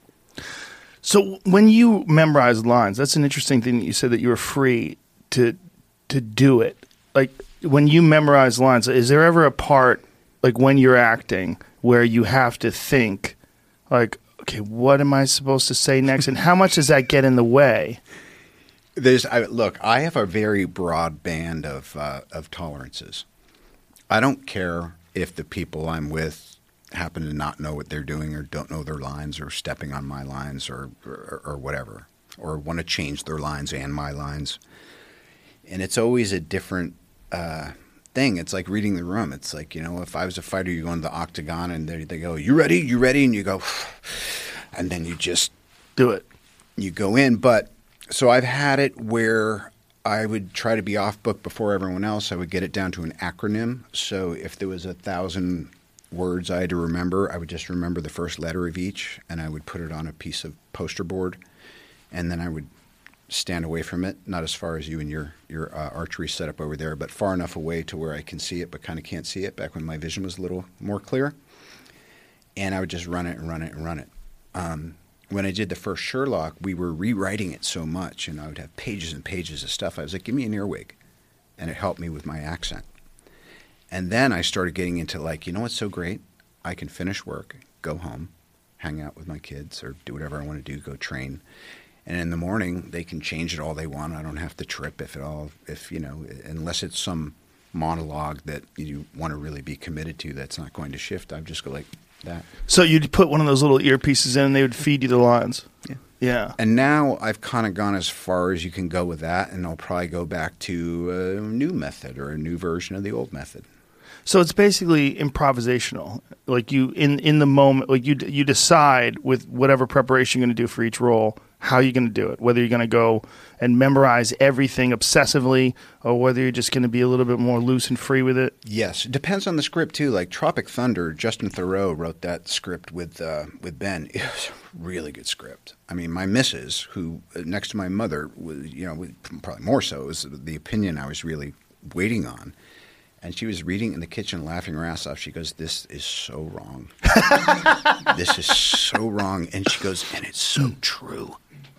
A: So when you memorize lines, that's an interesting thing that you said, that you were free to to do it. Like when you memorize lines, is there ever a part, like when you're acting, where you have to think, like, okay, what am I supposed to say next? And how much does that get in the way?
B: There's I, look, I have a very broad band of uh, of tolerances. I don't care if the people I'm with happen to not know what they're doing or don't know their lines or stepping on my lines or, or, or whatever, or want to change their lines and my lines. And it's always a different uh, thing. It's like reading the room. It's like, you know, if I was a fighter, you go into the octagon and they, they go, you ready? You ready? And you go, and then you just
A: do it.
B: You go in. But so I've had it where I would try to be off book before everyone else. I would get it down to an acronym. So if there was a thousand words I had to remember, I would just remember the first letter of each, and I would put it on a piece of poster board, and then I would stand away from it, not as far as you and your your uh, archery setup over there, but far enough away to where I can see it but kind of can't see it, back when my vision was a little more clear. And I would just run it and run it and run it. Um, when I did the first Sherlock, we were rewriting it so much, and I would have pages and pages of stuff. I was like, give me an earwig, and it helped me with my accent. And then I started getting into, like, you know what's so great? I can finish work, go home, hang out with my kids, or do whatever I want to do, go train. And in the morning, they can change it all they want. I don't have to trip if it all, if, you know, unless it's some monologue that you want to really be committed to that's not going to shift. I just go like that. So
A: you'd put one of those little earpieces in and they would feed you the lines.
B: Yeah.
A: Yeah.
B: And now I've kind of gone as far as you can go with that, and I'll probably go back to a new method or a new version of the old method.
A: So it's basically improvisational. Like you, in, in the moment, like you you decide with whatever preparation you're going to do for each role, how you're going to do it. Whether you're going to go and memorize everything obsessively, or whether you're just going to be a little bit more loose and free with it.
B: Yes, it depends on the script too. Like Tropic Thunder, Justin Theroux wrote that script with uh, with Ben. It was a really good script. I mean, my missus, who uh, next to my mother, was, you know, probably more so, was the opinion I was really waiting on. And she was reading in the kitchen, laughing her ass off. She goes, "This is so wrong. This is so wrong." And she goes, "And it's so true.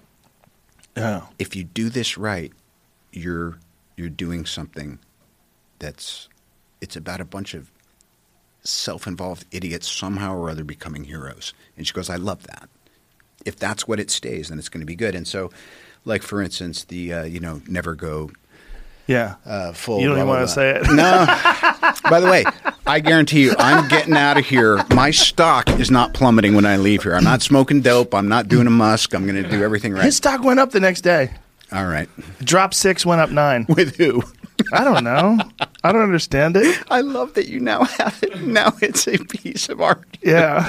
A: Yeah.
B: If you do this right, you're you're doing something that's it's about a bunch of self-involved idiots somehow or other becoming heroes." And she goes, "I love that. If that's what it stays, then it's going to be good." And so, like for instance, the uh, you know, never go.
A: Yeah.
B: Uh, full.
A: You don't
B: blah,
A: even
B: blah,
A: want to say it.
B: No. By the way, I guarantee you, I'm getting out of here. My stock is not plummeting when I leave here. I'm not smoking dope. I'm not doing a musk. I'm going to do everything right.
A: His stock went up the next day.
B: All right.
A: Drop six went up nine.
B: With who?
A: I don't know. I don't understand it.
B: I love that you now have it. Now it's a piece of art.
A: Yeah.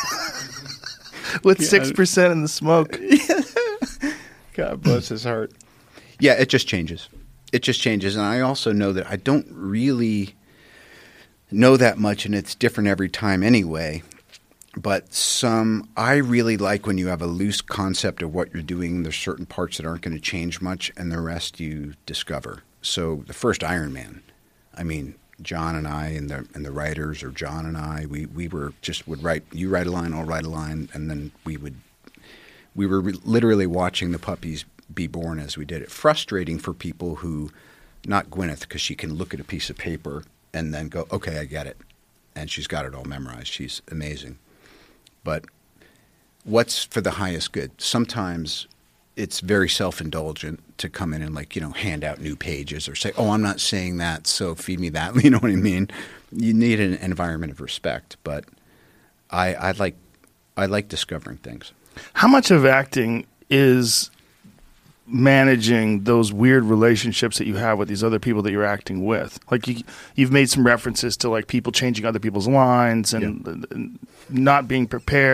A: With six percent in the smoke.
B: God bless his heart. Yeah, it just changes. It just changes. And I also know that I don't really know that much, and it's different every time anyway. But some I really like when you have a loose concept of what you're doing. There's certain parts that aren't going to change much, and the rest you discover. So the first Iron Man, I mean, John and I and the and the writers, or John and I, we, we were just would write. You write a line, I'll write a line, and then we would we were re- literally watching the puppies be born as we did it. Frustrating for people who, not Gwyneth, because she can look at a piece of paper and then go, okay, I get it. And she's got it all memorized. She's amazing. But what's for the highest good? Sometimes it's very self-indulgent to come in and, like, you know, hand out new pages or say, oh, I'm not saying that, so feed me that. You know what I mean? You need an environment of respect. But I, I like I like discovering things.
A: How much of acting is managing those weird relationships that you have with these other people that you're acting with? Like you, you've made some references to like people changing other people's lines and, yeah. and not being prepared.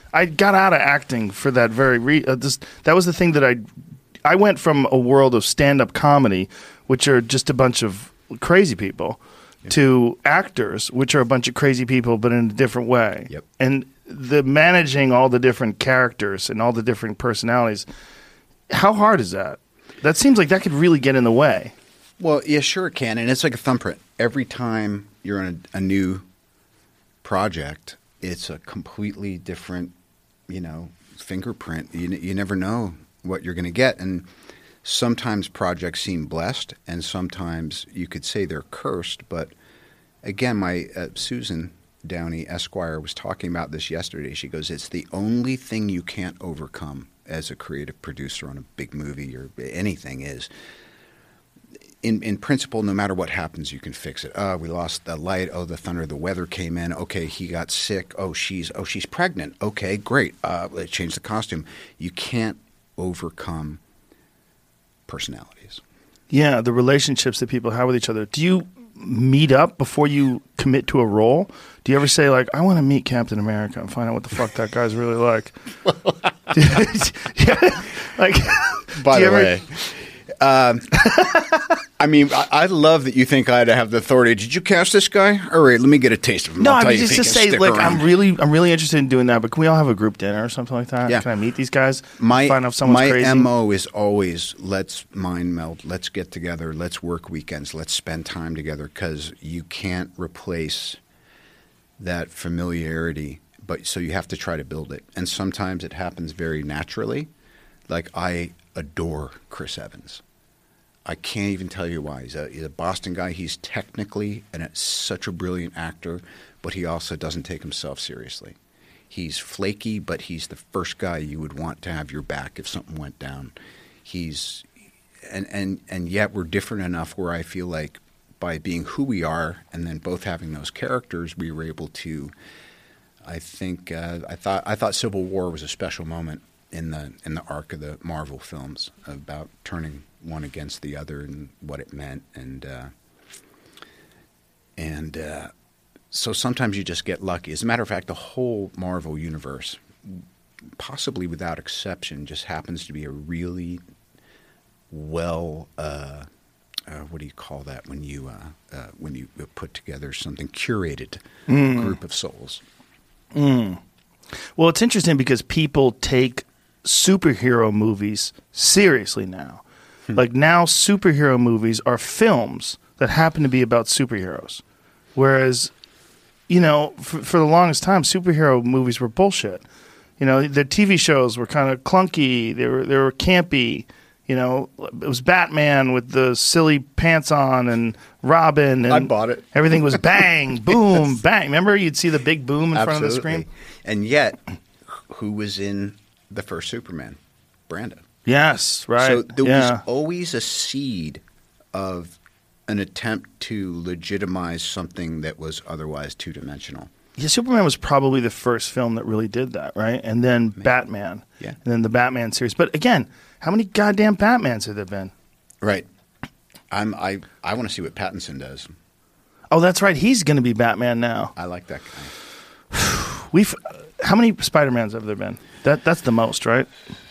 A: I got out of acting for that very re- uh, this, that was the thing that I I went from a world of stand-up comedy, which are just a bunch of crazy people, yep. to actors, which are a bunch of crazy people, but in a different way.
B: Yep.
A: And the managing all the different characters and all the different personalities, how hard is that? That seems like that could really get in the way.
B: Well, yeah, sure it can. And it's like a thumbprint. Every time you're on a, a new project, it's a completely different, you know, fingerprint. You, you never know what you're going to get. And sometimes projects seem blessed, and sometimes you could say they're cursed. But again, my uh, Susan Downey Esquire was talking about this yesterday. She goes, it's the only thing you can't overcome as a creative producer on a big movie or anything is, in, in principle, no matter what happens, you can fix it. Oh, we lost the light. Oh, the thunder, the weather came in. Okay, he got sick. Oh, she's oh she's pregnant. Okay, great. Uh, let's change the costume. You can't overcome personalities.
A: Yeah, the relationships that people have with each other. Do you meet up before you commit to a role? Do you ever say, like, I want to meet Captain America and find out what the fuck that guy's really like? yeah, like,
B: by
A: the
B: ever...
A: way,
B: um, I mean, I, I love that you think I'd have the authority. Did you cast this guy? All right, let me get a taste of him.
A: No,
B: I'll
A: I
B: tell
A: mean,
B: you
A: just
B: if
A: to
B: he can
A: say,
B: stick
A: like,
B: around.
A: I'm really, I'm really interested in doing that. But can we all have a group dinner or something like that?
B: Yeah.
A: Can I meet these guys?
B: My
A: find out if someone's
B: my
A: crazy?
B: M O is always let's mind meld, let's get together, let's work weekends, let's spend time together, because you can't replace that familiarity. But so you have to try to build it, and sometimes it happens very naturally. Like, I adore Chris Evans. I can't even tell you why. He's a, he's a Boston guy. He's technically and such a brilliant actor, but he also doesn't take himself seriously. He's flaky, but he's the first guy you would want to have your back if something went down. He's and and and yet we're different enough where I feel like by being who we are and then both having those characters, we were able to. I think uh, I thought I thought Civil War was a special moment in the in the arc of the Marvel films about turning one against the other and what it meant, and uh, and uh, so sometimes you just get lucky. As a matter of fact, the whole Marvel universe, possibly without exception, just happens to be a really well uh, uh, what do you call that when you uh, uh, when you put together something curated
A: Mm.
B: group of souls.
A: Mm. Well, it's interesting because people take superhero movies seriously now. Hmm. Like, now superhero movies are films that happen to be about superheroes. Whereas, you know, for, for the longest time, superhero movies were bullshit. You know, the T V shows were kind of clunky. They were they were campy. You know, it was Batman with the silly pants on and Robin. And
B: I bought it.
A: Everything was bang, boom, yes. bang. Remember, you'd see the big boom in
B: Absolutely.
A: front of the screen?
B: And yet, who was in the first Superman? Brando.
A: Yes, right.
B: So there
A: yeah.
B: was always a seed of an attempt to legitimize something that was otherwise two-dimensional.
A: Yeah, Superman was probably the first film that really did that, right? And then Maybe. Batman.
B: Yeah.
A: And then the Batman series. But again, how many goddamn Batmans have there been?
B: Right. I'm, I I want to see what Pattinson does.
A: Oh, that's right. He's going to be Batman now.
B: I like that guy.
A: We've how many Spider-Mans have there been? That that's the most, right?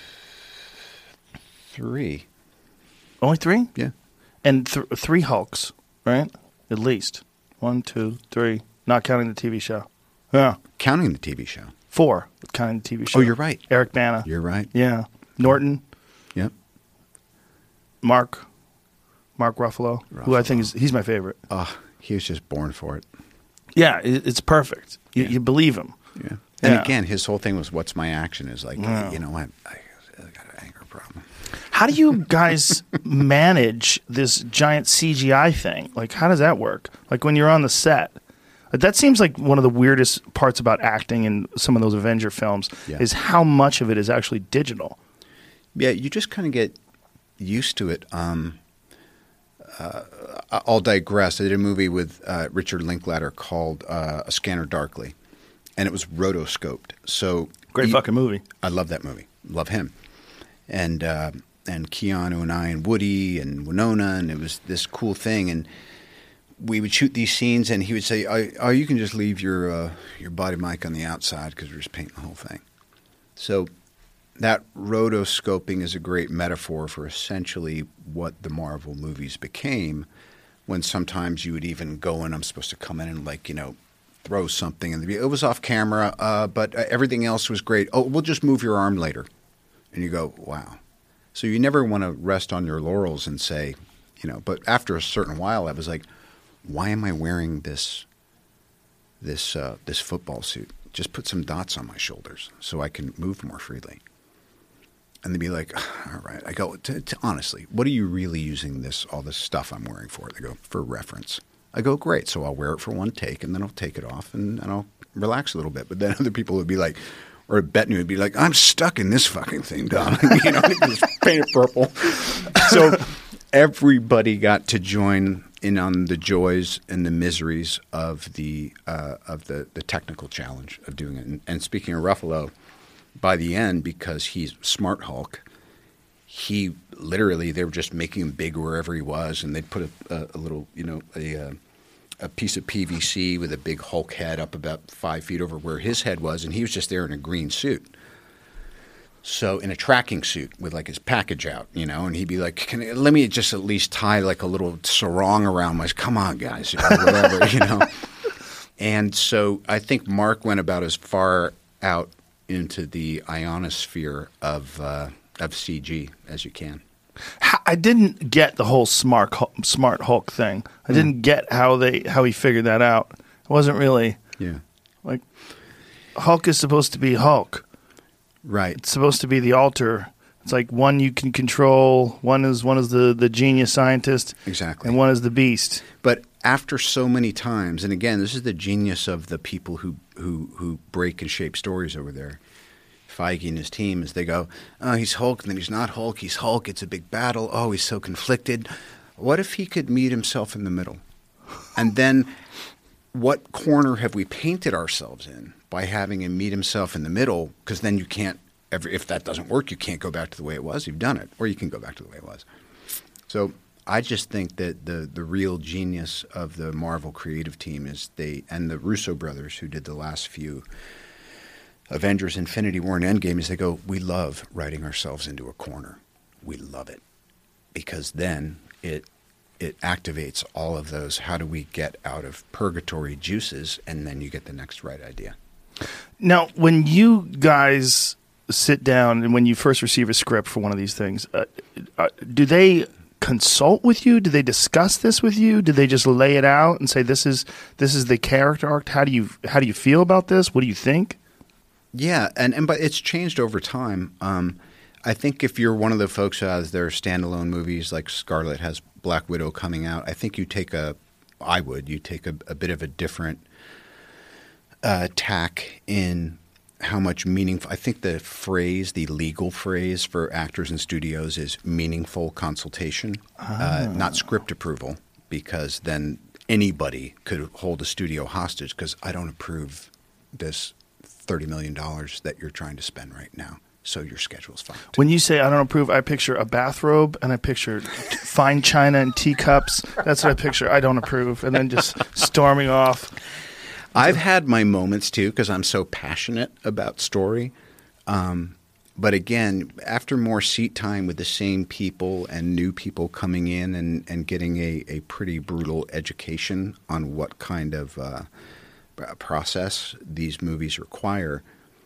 B: Three.
A: Only three?
B: Yeah.
A: And th- three Hulks, right? At least one, two, three. Not counting the T V show. Yeah.
B: Counting the T V show.
A: Four, counting the T V show.
B: Oh, you're right.
A: Eric Bana.
B: You're right.
A: Yeah. Norton.
B: Yep.
A: Mark. Mark Ruffalo,
B: Ruffalo.
A: who I think is he's my favorite.
B: Oh, he was just born for it.
A: Yeah, it, it's perfect. You,
B: yeah.
A: you believe him.
B: Yeah. And
A: yeah.
B: again, his whole thing was, "What's my action?" Is like,
A: yeah.
B: you know what? I, I got an anger problem.
A: How do you guys manage this giant C G I thing? Like, how does that work? Like, when you're on the set, that seems like one of the weirdest parts about acting in some of those Avenger films
B: yeah.
A: is how much of it is actually digital.
B: Yeah, you just kind of get used to it. Um, uh, I'll digress. I did a movie with uh, Richard Linklater called uh, A Scanner Darkly, and it was rotoscoped. So
A: Great
B: he,
A: fucking movie.
B: I love that movie. Love him. And uh, and Keanu and I and Woody and Winona, and it was this cool thing. And we would shoot these scenes, and he would say, "Oh, oh you can just leave your uh, your body mic on the outside because we're just painting the whole thing." So that rotoscoping is a great metaphor for essentially what the Marvel movies became, when sometimes you would even go in, I'm supposed to come in and like, you know, throw something, and it was off camera, uh, but everything else was great. Oh, we'll just move your arm later. And you go, wow. So you never want to rest on your laurels and say, you know, but after a certain while, I was like, why am I wearing this this uh, this football suit? Just put some dots on my shoulders so I can move more freely. And they'd be like, all right. I go, t- t- honestly, what are you really using this all this stuff I'm wearing for? They go, for reference. I go, great. So I'll wear it for one take, and then I'll take it off, and, and I'll relax a little bit. But then other people would be like, or Bettany would be like, I'm stuck in this fucking thing, Don. You know, just paint it purple. So everybody got to join in on the joys and the miseries of the uh, of the, the technical challenge of doing it. And, and speaking of Ruffalo, by the end, because he's Smart Hulk, he literally, they were just making him big wherever he was, and they'd put a, a, a little, you know, a, a piece of P V C with a big Hulk head up about five feet over where his head was, and he was just there in a green suit. So in a tracking suit with like his package out, you know, and he'd be like, Can I, let me just at least tie like a little sarong around my, come on guys, or whatever, you know. And so I think Mark went about as far out into the ionosphere of uh, of C G as you can.
A: I didn't get the whole smart smart Hulk thing. I mm. didn't get how they how he figured that out. It wasn't really
B: yeah
A: like Hulk is supposed to be Hulk,
B: right?
A: It's supposed to be the alter. It's like one you can control. One is one is the, the genius scientist,
B: exactly,
A: and one is the beast.
B: But after so many times, and again, this is the genius of the people who who who break and shape stories over there. Feige and his team, is they go, oh, he's Hulk, and then he's not Hulk. He's Hulk. It's a big battle. Oh, he's so conflicted. What if he could meet himself in the middle? And then what corner have we painted ourselves in by having him meet himself in the middle? Because then you can't ever, if that doesn't work, you can't go back to the way it was. You've done it. Or you can go back to the way it was. So I just think that the the real genius of the Marvel creative team is they, and the Russo brothers who did the last few Avengers, Infinity War, and Endgame, is they go, we love writing ourselves into a corner. We love it. Because then it it activates all of those, how do we get out of purgatory juices, and then you get the next right idea.
A: Now, when you guys sit down and when you first receive a script for one of these things, uh, uh, do they consult with you? Do they discuss this with you? Do they just lay it out and say, this is this is the character arc? How do you how do you feel about this? What do you think?
B: Yeah, and, and but it's changed over time. Um, I think if you're one of the folks who has their standalone movies, like Scarlett has Black Widow coming out, I think you take a, I would, you take a, a bit of a different uh, tack in how much meaningful. I think the phrase, the legal phrase for actors and studios is meaningful consultation, ah. uh, not script approval, because then anybody could hold a studio hostage because I don't approve this thirty million dollars that you're trying to spend right now. So your schedule's fine.
A: When you say I don't approve, I picture a bathrobe and I picture fine china and teacups. That's what I picture. I don't approve. And then just storming off.
B: I've had my moments too because I'm so passionate about story. Um, but again, after more seat time with the same people and new people coming in and, and getting a, a pretty brutal education on what kind of uh, process these movies require,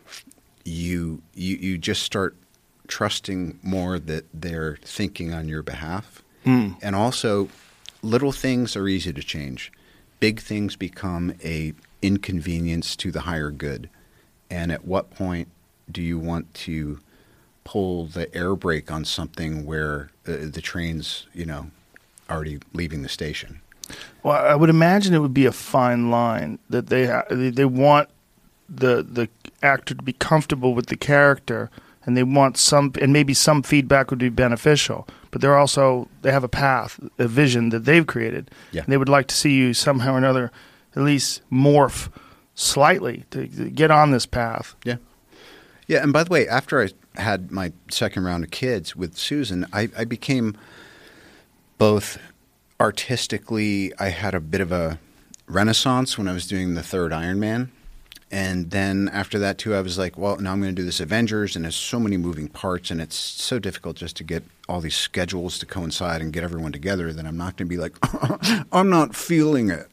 B: you, you you just start trusting more that they're thinking on your behalf. Mm. And also, little things are easy to change. Big things become a inconvenience to the higher good. And at what point do you want to pull the air brake on something where uh, the train's, you know, already leaving the station?
A: Well, I would imagine it would be a fine line that they ha- they want the the actor to be comfortable with the character, and they want some, and maybe some feedback would be beneficial. But they're also they have a path, a vision that they've created.
B: Yeah.
A: And they would like to see you somehow or another at least morph slightly to, to get on this path.
B: Yeah, yeah. And by the way, after I had my second round of kids with Susan, I, I became both. Artistically, I had a bit of a renaissance when I was doing the third Iron Man, And then after that, too, I was like, well, now I'm going to do this Avengers, and there's so many moving parts, and it's so difficult just to get all these schedules to coincide and get everyone together that I'm not going to be like, I'm not feeling it.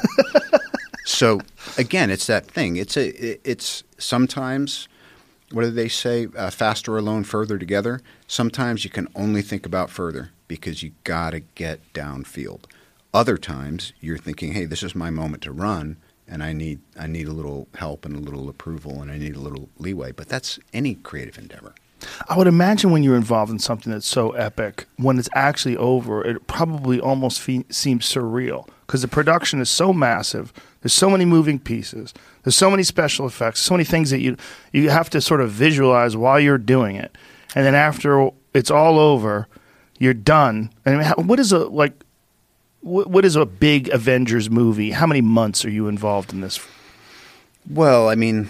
B: So, again, it's that thing. It's a, it's sometimes, what do they say, uh, faster alone, further together? Sometimes you can only think about further because you got to get downfield. Other times you're thinking, hey, this is my moment to run. And I need I need a little help and a little approval, and I need a little leeway. But that's any creative endeavor.
A: I would imagine when you're involved in something that's so epic, when it's actually over, it probably almost fe- seems surreal because the production is so massive. There's so many moving pieces. There's so many special effects. So many things that you you have to sort of visualize while you're doing it, and then after it's all over, you're done. And how, what is a like? What is a big Avengers movie? How many months are you involved in this?
B: Well, I mean,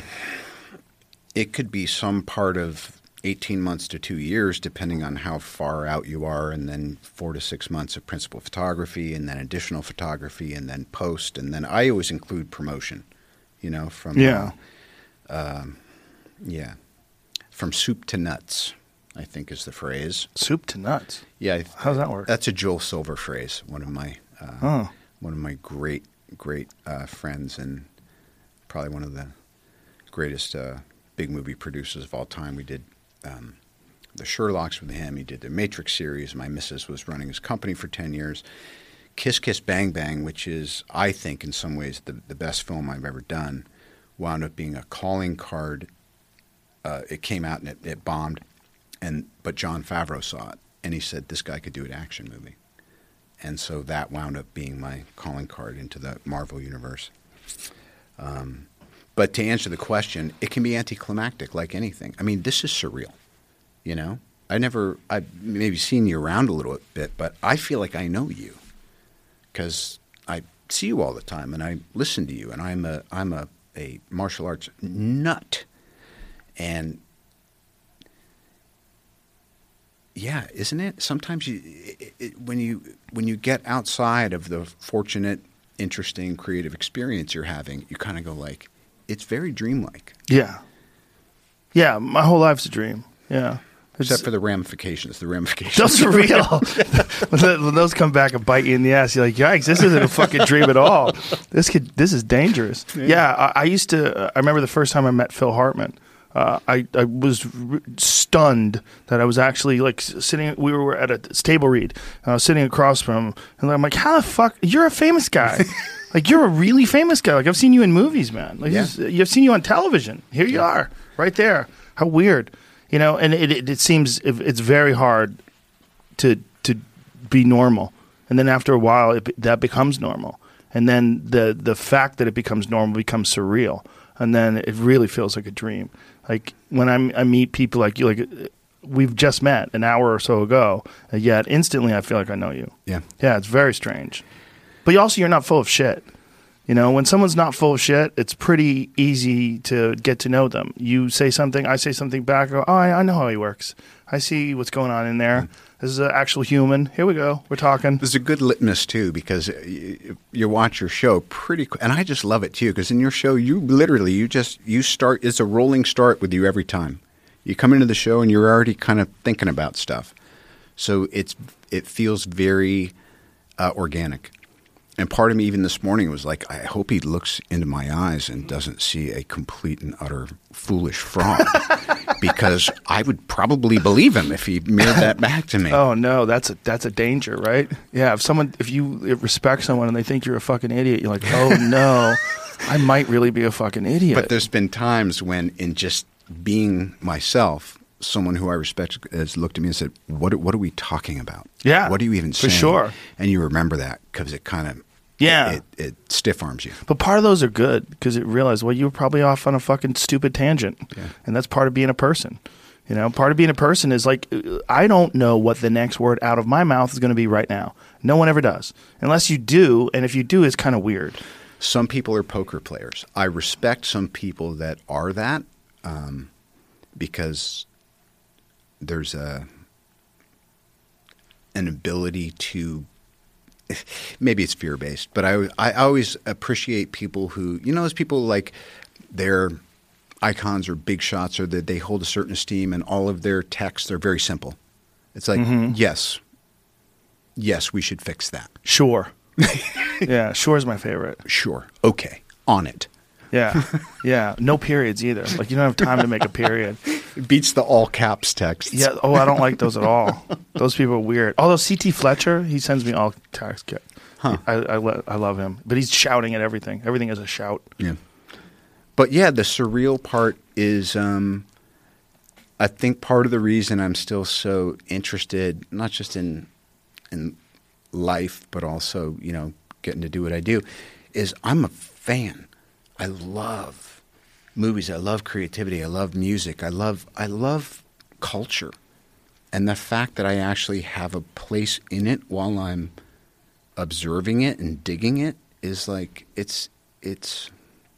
B: it could be some part of eighteen months to two years, depending on how far out you are, and then four to six months of principal photography, and then additional photography, and then post. And then I always include promotion, you know, from
A: yeah,
B: uh, um, yeah, from soup to nuts, I think is the phrase.
A: Soup to nuts.
B: Yeah,
A: how does that work?
B: That's a Joel Silver phrase. One of my uh,
A: oh.
B: one of my great great uh, friends, and probably one of the greatest uh, big movie producers of all time. We did um, the Sherlocks with him. He did the Matrix series. My missus was running his company for ten years. Kiss Kiss Bang Bang, which is, I think, in some ways the, the best film I've ever done, wound up being a calling card. Uh, it came out and it, it bombed, and but Jon Favreau saw it, and he said, this guy could do an action movie. And so that wound up being my calling card into the Marvel universe. Um, but to answer the question, it can be anticlimactic like anything. I mean, this is surreal, you know? I never – I've maybe seen you around a little bit, but I feel like I know you because I see you all the time and I listen to you, and I'm a I'm a, a martial arts nut. And – yeah, isn't it? Sometimes you, it, it, when you when you get outside of the fortunate, interesting, creative experience you're having, you kind of go like, it's very dreamlike.
A: Yeah, yeah. My whole life's a dream. Yeah,
B: except
A: it's,
B: for the ramifications. The ramifications.
A: Those are real. when, when those come back and bite you in the ass, you're like, yikes! This isn't a fucking dream at all. This could. This is dangerous. Yeah, yeah I, I used to. I remember the first time I met Phil Hartman. Uh, I, I was r- stunned that I was actually like sitting. We were at a table read. And I was sitting across from him, and I'm like, "How the fuck? You're a famous guy. Like you're a really famous guy. Like I've seen you in movies, man. Like
B: yeah.
A: I've seen you on television. Here you
B: yeah.
A: are, right there. How weird, you know? And it it, it seems it's very hard to to be normal, and then after a while, it, that becomes normal, and then the the fact that it becomes normal becomes surreal, and then it really feels like a dream. Like when I'm, I meet people like you, like we've just met an hour or so ago, and yet instantly I feel like I know you.
B: Yeah,
A: yeah, it's very strange. But you also, you're not full of shit. You know, when someone's not full of shit, it's pretty easy to get to know them. You say something, I say something back. I go, oh, I, I know how he works. I see what's going on in there. Mm-hmm. This is an actual human. Here we go. We're talking.
B: There's a good litmus, too, because you, you watch your show pretty quick. And I just love it, too, because in your show, you literally, you just, you start, it's a rolling start with you every time. You come into the show and you're already kind of thinking about stuff. So it's it feels very uh, organic. And part of me even this morning was like, I hope he looks into my eyes and doesn't see a complete and utter foolish fraud. Because I would probably believe him if he mirrored that back to me.
A: Oh no, that's a that's a danger, right? Yeah, if someone if you respect someone and they think you're a fucking idiot, you're like, oh no, I might really be a fucking idiot.
B: But there's been times when, in just being myself, someone who I respect has looked at me and said, "What what are we talking about?
A: Yeah,
B: what are you even saying?"
A: For sure.
B: And you remember that because it kind of
A: yeah
B: it, it, it stiff arms you.
A: But part of those are good because it realized, well, you were probably off on a fucking stupid tangent,
B: yeah.
A: and that's part of being a person. You know, part of being a person is like, I don't know what the next word out of my mouth is going to be right now. No one ever does, unless you do, and if you do, it's kind of weird.
B: Some people are poker players. I respect some people that are that um, because there's a an ability to maybe it's fear-based, but I, I always appreciate people who, you know, those people like their icons or big shots, or that they hold a certain esteem, and all of their texts are very simple. It's like, mm-hmm. yes, yes, we should fix that.
A: Sure. Yeah, sure is my favorite.
B: Sure. Okay. On it.
A: Yeah. Yeah. No periods either. Like, you don't have time to make a period.
B: It beats the all caps texts.
A: Yeah. Oh, I don't like those at all. Those people are weird. Although C T Fletcher, he sends me all text. Huh. I, I, I love him. But he's shouting at everything. Everything is a shout.
B: Yeah. But yeah, the surreal part is, um, I think part of the reason I'm still so interested, not just in in life, but also, you know, getting to do what I do, is I'm a fan. I love movies. I love creativity. I love music. I love I love culture. And the fact that I actually have a place in it while I'm observing it and digging it is like, it's it's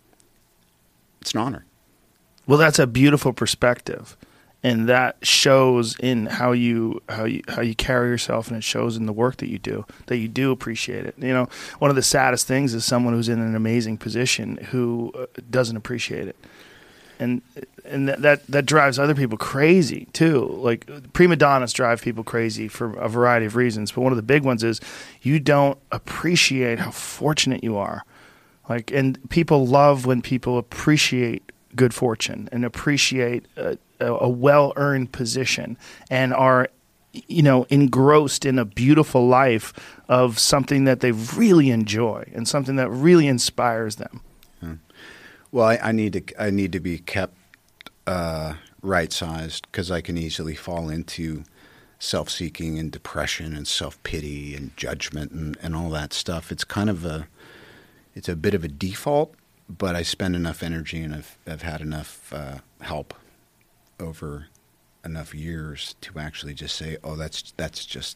B: it's an honor.
A: Well, that's a beautiful perspective. And that shows in how you how you how you carry yourself, and it shows in the work that you do, that you do appreciate it. You know, one of the saddest things is someone who's in an amazing position who uh, doesn't appreciate it, and and that, that that drives other people crazy too. Like, prima donnas drive people crazy for a variety of reasons, but one of the big ones is you don't appreciate how fortunate you are. Like, and people love when people appreciate good fortune and appreciate Uh, a well-earned position and are, you know, engrossed in a beautiful life of something that they really enjoy and something that really inspires them.
B: Hmm. Well, I, I need to I need to be kept uh, right-sized, because I can easily fall into self-seeking and depression and self-pity and judgment and, and all that stuff. It's kind of a it's a bit of a default, but I spend enough energy and I've, I've had enough uh, help over enough years to actually just say, oh, that's that's just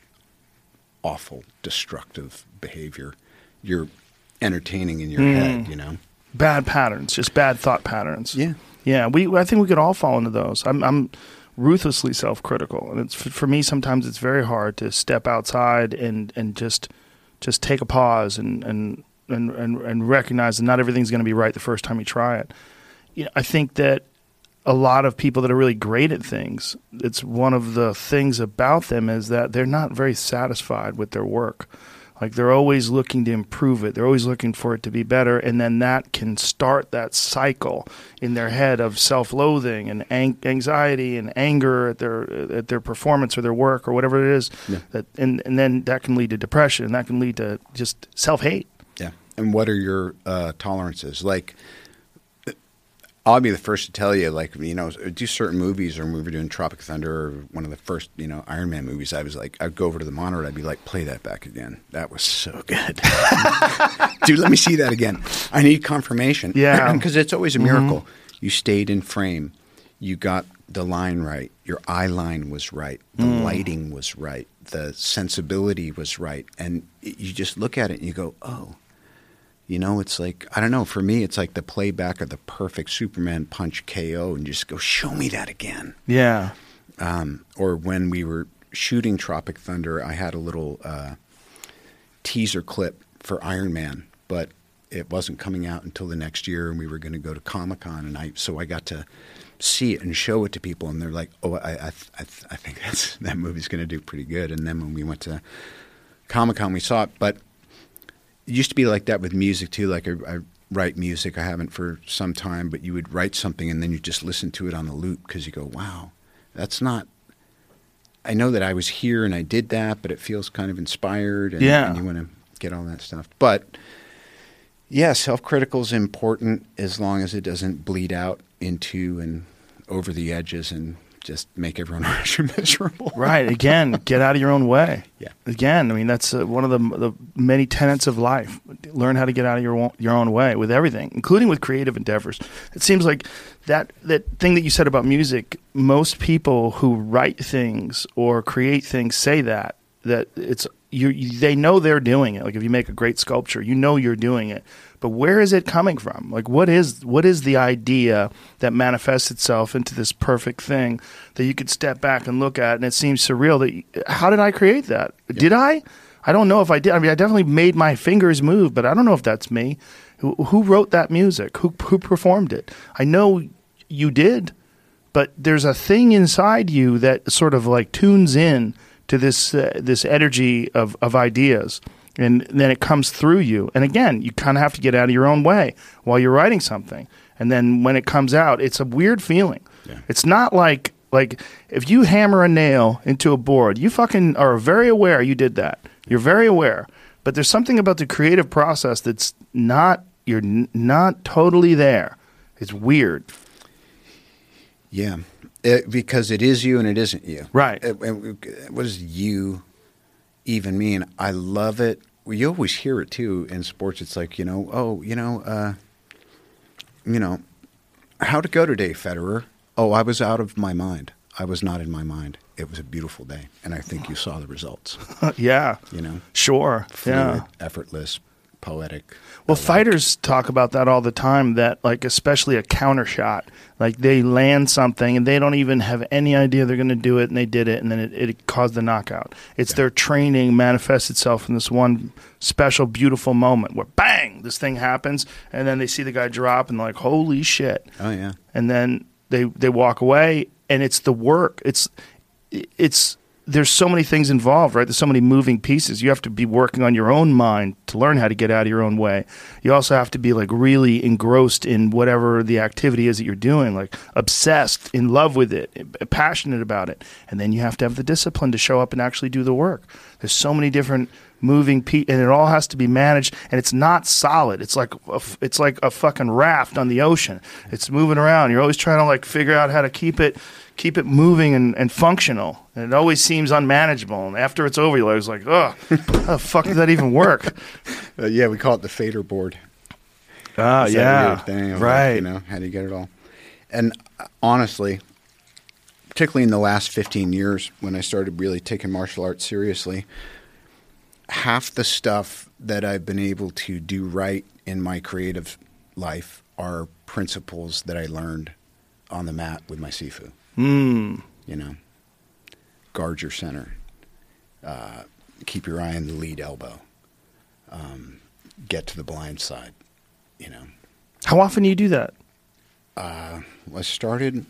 B: awful, destructive behavior you're entertaining in your mm. head, you know?
A: Bad patterns, just bad thought patterns.
B: Yeah.
A: Yeah, we. I think we could all fall into those. I'm, I'm ruthlessly self-critical, and it's for me, sometimes it's very hard to step outside and, and just just take a pause and, and, and, and, and recognize that not everything's going to be right the first time you try it. You know, I think that a lot of people that are really great at things, it's one of the things about them is that they're not very satisfied with their work. Like, they're always looking to improve it. They're always looking for it to be better. And then that can start that cycle in their head of self-loathing and ang- anxiety and anger at their at their performance or their work or whatever it is.
B: Yeah.
A: That, and, and then that can lead to depression. And that can lead to just self-hate.
B: Yeah. And what are your uh, tolerances? Like, I'll be the first to tell you, like, you know, do certain movies, or when we were doing Tropic Thunder, or one of the first, you know, Iron Man movies, I was like, I'd go over to the monitor, I'd be like, play that back again. That was so good. Dude, let me see that again. I need confirmation.
A: Yeah.
B: Because it's always a miracle. Mm-hmm. You stayed in frame. You got the line right. Your eye line was right. The mm. lighting was right. The sensibility was right. And it, you just look at it and you go, oh. You know, it's like, I don't know, for me, it's like the playback of the perfect Superman punch K O, and just go, show me that again.
A: Yeah.
B: Um, or when we were shooting Tropic Thunder, I had a little uh, teaser clip for Iron Man, but it wasn't coming out until the next year, and we were going to go to Comic-Con, and I so I got to see it and show it to people, and they're like, oh, I I, I, I think that's, that movie's going to do pretty good. And then when we went to Comic-Con, we saw it, but it used to be like that with music too. Like, I, I write music. I haven't for some time, but you would write something and then you just listen to it on the loop because you go, wow, that's not – I know that I was here and I did that, but it feels kind of inspired, and,
A: yeah.
B: and you want to get all that stuff. But, yeah, self-critical is important as long as it doesn't bleed out into and over the edges and just make everyone else miserable.
A: Right. Again, get out of your own way.
B: Yeah.
A: Again, I mean, that's uh, one of the, the many tenets of life. Learn how to get out of your own, your own way with everything, including with creative endeavors. It seems like that, that thing that you said about music, most people who write things or create things say that, that it's you, you they know they're doing it. Like, if you make a great sculpture, you know you're doing it. But where is it coming from? Like, what is what is the idea that manifests itself into this perfect thing that you could step back and look at, and it seems surreal? That how did I create that? Yeah. Did I? I don't know if I did. I mean, I definitely made my fingers move, but I don't know if that's me. Who, who wrote that music? Who who performed it? I know you did, but there's a thing inside you that sort of like tunes in to this uh, this energy of, of ideas, and then it comes through you. And again, you kind of have to get out of your own way while you're writing something. And then when it comes out, it's a weird feeling. Yeah. It's not like like if you hammer a nail into a board, you fucking are very aware you did that. You're very aware. But there's something about the creative process that's not, you're n- not totally there. It's weird.
B: Yeah. It, because it is you and it isn't you.
A: Right.
B: It, it, what does you even mean? I love it. Well, you always hear it too in sports. It's like, you know, oh, you know, uh, you know, how'd it go today, Federer? Oh, I was out of my mind. I was not in my mind. It was a beautiful day, and I think you saw the results.
A: Yeah.
B: You know?
A: Sure.
B: Fluid,
A: yeah.
B: effortless, poetic.
A: Well, fighters talk about that all the time, that like especially a counter shot. Like they land something and they don't even have any idea they're going to do it, and they did it, and then it, it caused the knockout. It's yeah. their training manifests itself in this one special, beautiful moment where bang, this thing happens, and then they see the guy drop and they're like, holy shit.
B: Oh, yeah.
A: And then they they walk away, and it's the work. It's it's there's so many things involved, right? There's so many moving pieces. You have to be working on your own mind to learn how to get out of your own way. You also have to be like really engrossed in whatever the activity is that you're doing, like obsessed, in love with it, passionate about it. And then you have to have the discipline to show up and actually do the work. There's so many different moving pieces, and it all has to be managed, and it's not solid. It's like a, it's like a fucking raft on the ocean. It's moving around. You're always trying to like figure out how to keep it keep it moving and, and functional. And it always seems unmanageable. And after it's over, you're always like, oh, how the fuck did that even work?
B: Uh, yeah, we call it the fader board.
A: Ah, uh, yeah.
B: Thing
A: right.
B: Like, you know, how do you get it all? And uh, honestly, particularly in the last fifteen years, when I started really taking martial arts seriously, half the stuff that I've been able to do right in my creative life are principles that I learned on the mat with my Sifu.
A: Mm.
B: You know, guard your center, uh, keep your eye on the lead elbow, um, get to the blind side, you know.
A: How often do you do that?
B: Uh, I started,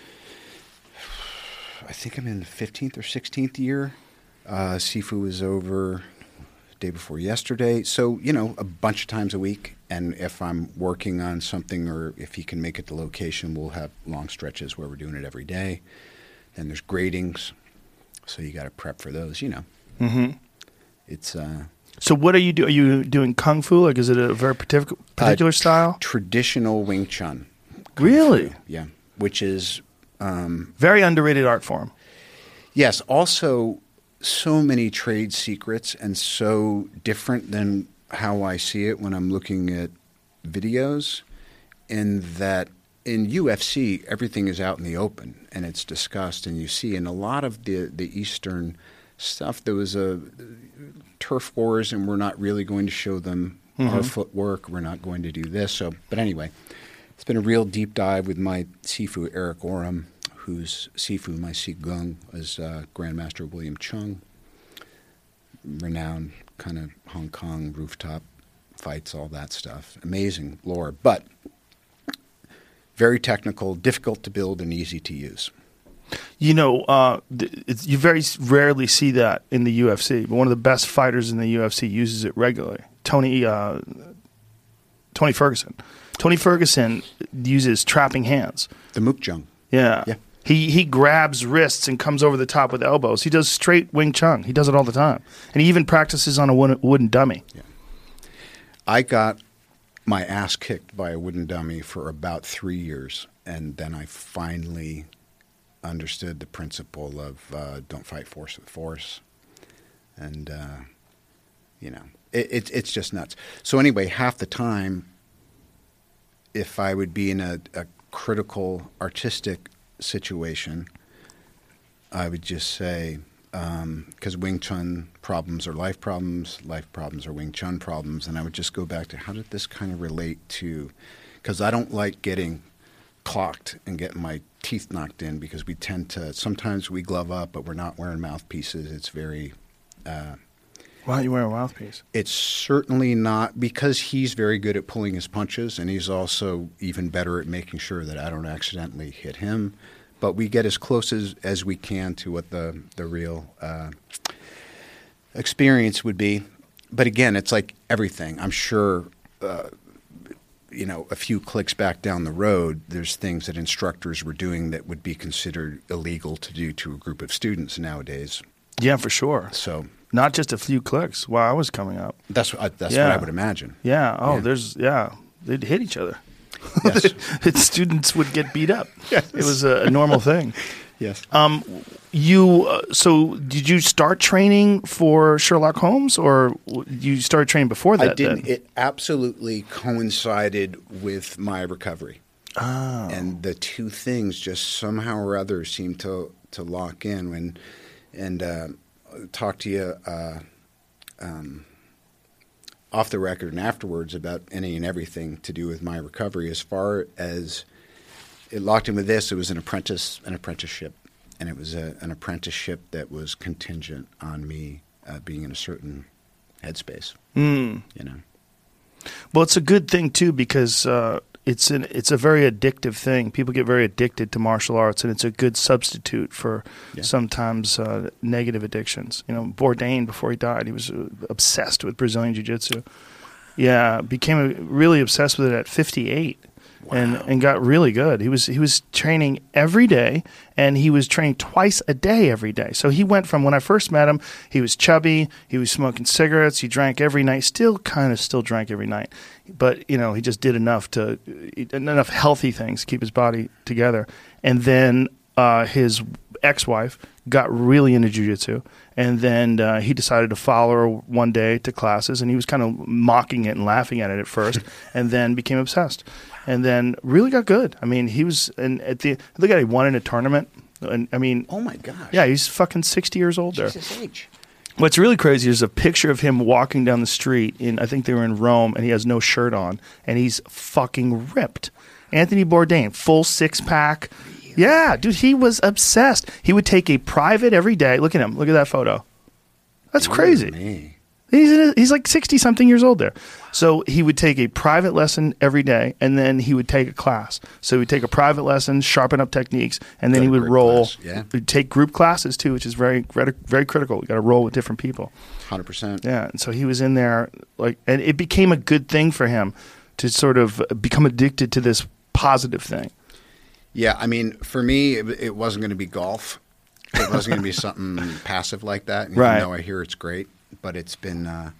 B: I think I'm in the fifteenth or sixteenth year. Uh, Sifu was over day before yesterday. So, you know, a bunch of times a week. And if I'm working on something, or if he can make it to location, we'll have long stretches where we're doing it every day. Then there's gradings. So you got to prep for those, you know.
A: Mm-hmm.
B: It's uh
A: So what are you doing? Are you doing Kung Fu? Like, is it a very particular, particular
B: uh,
A: style?
B: Traditional Wing Chun.
A: Really?
B: Fu, yeah. Which is um,
A: very underrated art form.
B: Yes. Also, so many trade secrets, and so different than how I see it when I'm looking at videos, in that in U F C, everything is out in the open and it's discussed, and you see in a lot of the, the Eastern stuff, there was a turf wars, and we're not really going to show them mm-hmm. our footwork. We're not going to do this. So, but anyway, it's been a real deep dive with my Sifu, Eric Oram, who's Sifu, my Sigung, is uh, Grandmaster William Chung, renowned kind of Hong Kong rooftop fights, all that stuff. Amazing lore, but very technical, difficult to build, and easy to use.
A: You know, uh, it's, you very rarely see that in the U F C, but one of the best fighters in the U F C uses it regularly. Tony uh, Tony Ferguson. Tony Ferguson uses trapping hands.
B: The Mukjung.
A: Yeah.
B: Yeah.
A: He he grabs wrists and comes over the top with elbows. He does straight Wing Chun. He does it all the time. And he even practices on a wooden, wooden dummy.
B: Yeah. I got my ass kicked by a wooden dummy for about three years, and then I finally understood the principle of uh, don't fight force with force. And, uh, you know, it, it, it's just nuts. So anyway, half the time, if I would be in a, a critical artistic situation, I would just say, because um, Wing Chun problems are life problems, life problems are Wing Chun problems, and I would just go back to how did this kind of relate to, because I don't like getting clocked and getting my teeth knocked in, because we tend to, sometimes we glove up, but we're not wearing mouthpieces. It's very... Uh,
A: Why don't you wear a mouthpiece?
B: It's certainly not, because he's very good at pulling his punches, and he's also even better at making sure that I don't accidentally hit him. But we get as close as, as we can to what the, the real uh, experience would be. But again, it's like everything. I'm sure, uh, you know, a few clicks back down the road, there's things that instructors were doing that would be considered illegal to do to a group of students nowadays.
A: Yeah, for sure.
B: So
A: not just a few clicks while I was coming up.
B: That's what I, that's
A: Yeah.
B: what I would imagine.
A: Yeah. Oh,
B: Yeah.
A: there's yeah. They'd hit each other.
B: Yes.
A: Students would get beat up.
B: Yes.
A: It was a, a normal thing.
B: Yes.
A: Um, you uh, so did you start training for Sherlock Holmes, or w- you started training before that?
B: I didn't.
A: then?
B: It absolutely coincided with my recovery.
A: Oh.
B: And the two things just somehow or other seemed to, to lock in. When, and uh, talk to you uh, um, off the record and afterwards about any and everything to do with my recovery. As far as it locked in with this, it was an apprentice, an apprenticeship, and it was a, an apprenticeship that was contingent on me uh, being in a certain headspace.
A: Mm.
B: You know.
A: Well, it's a good thing too, because uh, it's an it's a very addictive thing. People get very addicted to martial arts, and it's a good substitute for
B: Yeah.
A: sometimes uh, negative addictions. You know, Bourdain, before he died, he was uh, obsessed with Brazilian Jiu-Jitsu. Yeah, became a, really obsessed with it at fifty-eight. And,
B: Wow.
A: and got really good. He was he was training every day, and he was training twice a day every day. So he went from, when I first met him, he was chubby, he was smoking cigarettes, he drank every night, still kind of still drank every night. But, you know, he just did enough to enough healthy things to keep his body together. And then uh, his ex-wife got really into jiu-jitsu, and then uh, he decided to follow her one day to classes, and he was kind of mocking it and laughing at it at first, and then became obsessed. And then really got good. I mean, he was, and at the look at it, he won in a tournament. And I mean,
B: Oh my gosh.
A: yeah, he's fucking sixty years old there.
B: Jesus H.
A: What's really crazy is a picture of him walking down the street in, I think they were in Rome, and he has no shirt on, and he's fucking ripped. Anthony Bourdain, full six pack. Yeah, dude, he was obsessed. He would take a private every day. Look at him. Look at that photo. That's crazy.
B: Me.
A: He's in a, he's like sixty something years old there. So he would take a private lesson every day, and then he would take a class. So he would take a private lesson, sharpen up techniques, and then
B: Go
A: he
B: to
A: would
B: group
A: roll.
B: class, yeah.
A: He'd take group classes too, which is very very critical. You got to roll with different people.
B: one hundred percent.
A: Yeah, and so he was in there, like, and it became a good thing for him to sort of become addicted to this positive thing.
B: Yeah, I mean, for me, it, it wasn't going to be golf. It wasn't going to be something passive like that. Even
A: Right.
B: though I hear it's great, but it's been, uh,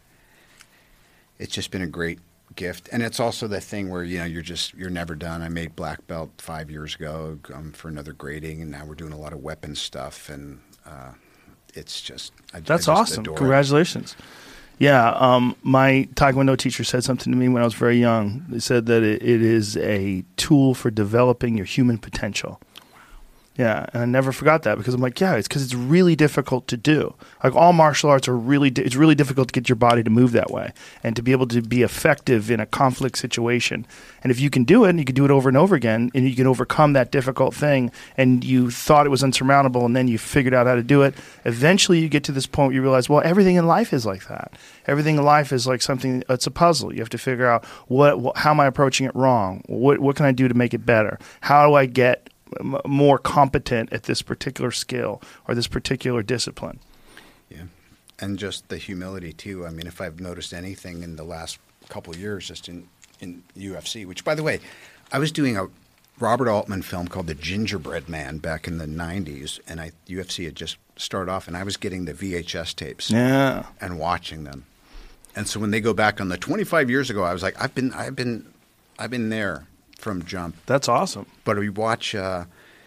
B: it's just been a great gift, and it's also the thing where you know you're just you're never done. I made black belt five years ago um, for another grading, and now we're doing a lot of weapons stuff, and uh, it's just I,
A: That's
B: I just
A: awesome.
B: adore it.
A: Congratulations. Yeah, um, my Taekwondo teacher said something to me when I was very young. They said that it, it is a tool for developing your human potential. Yeah, and I never forgot that because I'm like, yeah, it's because it's really difficult to do. Like all martial arts are really, di- it's really difficult to get your body to move that way and to be able to be effective in a conflict situation. And if you can do it, and you can do it over and over again, and you can overcome that difficult thing, and you thought it was unsurmountable, and then you figured out how to do it, eventually you get to this point where you realize, well, everything in life is like that. Everything in life is like something, it's a puzzle. You have to figure out, what, what how am I approaching it wrong? What, what can I do to make it better? How do I get m- more competent at this particular skill or this particular discipline?
B: Yeah, and just the humility too. I mean, if I've noticed anything in the last couple of years, just in in U F C, which by the way, I was doing a Robert Altman film called The Gingerbread Man back in the nineties, and I U F C had just started off, and I was getting the V H S tapes
A: Yeah.
B: and watching them. And so when they go back on the twenty-five years ago, I was like, I've been, I've been, I've been there from jump.
A: That's awesome.
B: But we watch. Uh,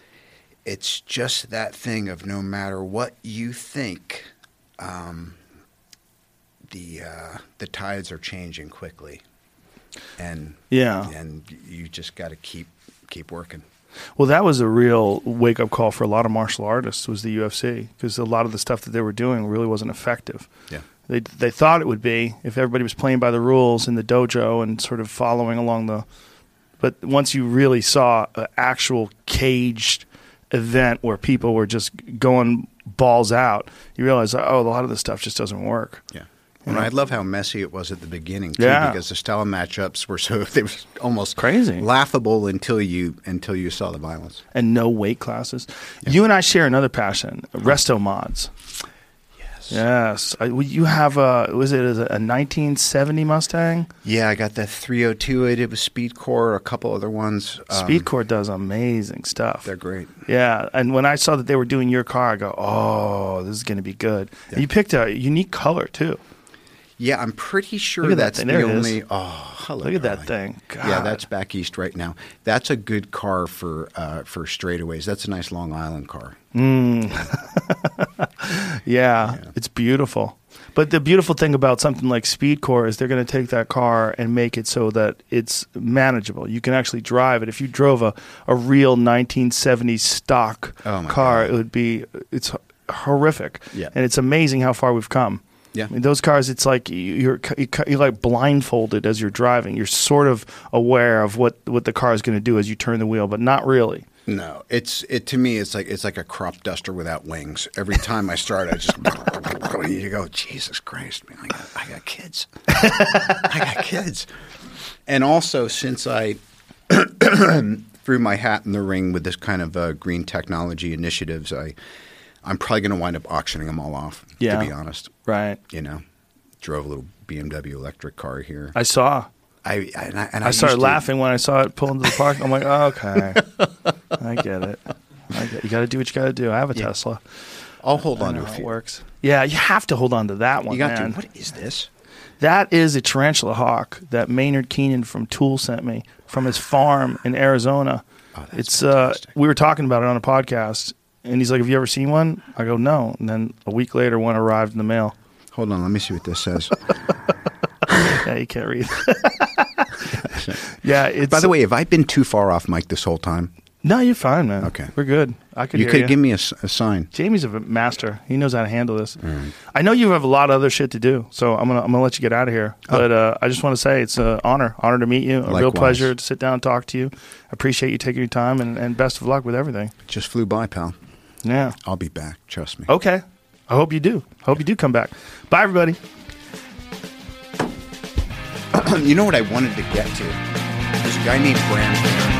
B: it's just that thing of no matter what you think, um, the uh, the tides are changing quickly, and
A: Yeah.
B: and you just got to keep keep working.
A: Well, that was a real wake-up call for a lot of martial artists, was the U F C, because a lot of the stuff that they were doing really wasn't effective.
B: Yeah.
A: They they thought it would be if everybody was playing by the rules in the dojo and sort of following along the – but once you really saw an actual caged event where people were just going balls out, you realize, oh, a lot of this stuff just doesn't work.
B: Yeah. And I love how messy it was at the beginning too,
A: Yeah.
B: because the style matchups were so they were almost
A: Crazy.
B: laughable until you until you saw the violence.
A: And no weight classes. You and I share another passion, resto mods.
B: Yes.
A: Yes. I, you have a, was it a nineteen seventy Mustang?
B: Yeah, I got the three oh two I did with Speedcore, a couple other ones. Um,
A: Speedcore does amazing stuff.
B: They're great.
A: Yeah, and when I saw that they were doing your car, I go, oh, this is going to be good.
B: Yeah.
A: And you picked a unique color, too.
B: Yeah, I'm pretty sure
A: Look at that
B: that's
A: thing.
B: the
A: There it is.
B: only. Oh, hello,
A: Look at that
B: darling.
A: thing.
B: Yeah,
A: God.
B: that's back east right now. That's a good car for uh, for straightaways. That's a nice Long Island car.
A: Mm. yeah,
B: Yeah.
A: it's beautiful. But the beautiful thing about something like Speedcore is they're going to take that car and make it so that it's manageable. You can actually drive it. If you drove a, a real nineteen seventies stock
B: Oh, my
A: car,
B: God.
A: it would be it's horrific.
B: Yeah.
A: And it's amazing how far we've come.
B: Yeah.
A: I mean, those cars, it's like you're you're like blindfolded as you're driving. You're sort of aware of what, what the car is going to do as you turn the wheel, but not really.
B: No, it's it to me. It's like it's like a crop duster without wings. Every time I start, I just you go, Jesus Christ, man! I got, I got kids. I got kids. And also, since I threw my hat in the ring with this kind of uh, green technology initiatives, I I'm probably going to wind up auctioning them all off.
A: Yeah.
B: To be honest,
A: Right.
B: you know, drove a little B M W electric car here.
A: I saw.
B: I and I, and
A: I
B: I
A: started
B: used to-
A: laughing when I saw it pull into the park. I'm like, oh, okay, I get it. I get, you got to do what you got to do. I have a
B: Yeah.
A: Tesla.
B: I'll hold
A: I
B: on
A: know
B: to a
A: how it
B: few.
A: works. Yeah, you have to hold on to that one,
B: You got
A: man.
B: to. What is this?
A: That is a tarantula hawk that Maynard Keenan from Tool sent me from his farm in Arizona.
B: Oh, that's
A: it's uh,
B: fantastic.
A: we were talking about it on a podcast, and he's like, "Have you ever seen one?" I go, "No." And then a week later, one arrived in the mail.
B: Hold on, let me see what this says.
A: Yeah, you can't read. Yeah, it's.
B: By the way, have I been too far off mic this whole time?
A: no, you're fine, man.
B: Okay.
A: we're good. I could.
B: You
A: hear
B: could
A: you.
B: give me a, s- a sign.
A: Jamie's a master. He knows how to handle this. I know you have a lot of other shit to do, so I'm gonna I'm gonna let you get out of here.
B: Oh.
A: But uh, I just want to say it's an honor, honor to meet you. A real
B: Likewise.
A: pleasure to sit down and talk to you. Appreciate you taking your time, and, and best of luck with everything.
B: Just flew by, pal.
A: Yeah.
B: I'll be back. Trust me.
A: Okay. I hope you do. I hope you do come back. Bye, everybody.
B: You know what I wanted to get to? There's a guy named Bram Fair.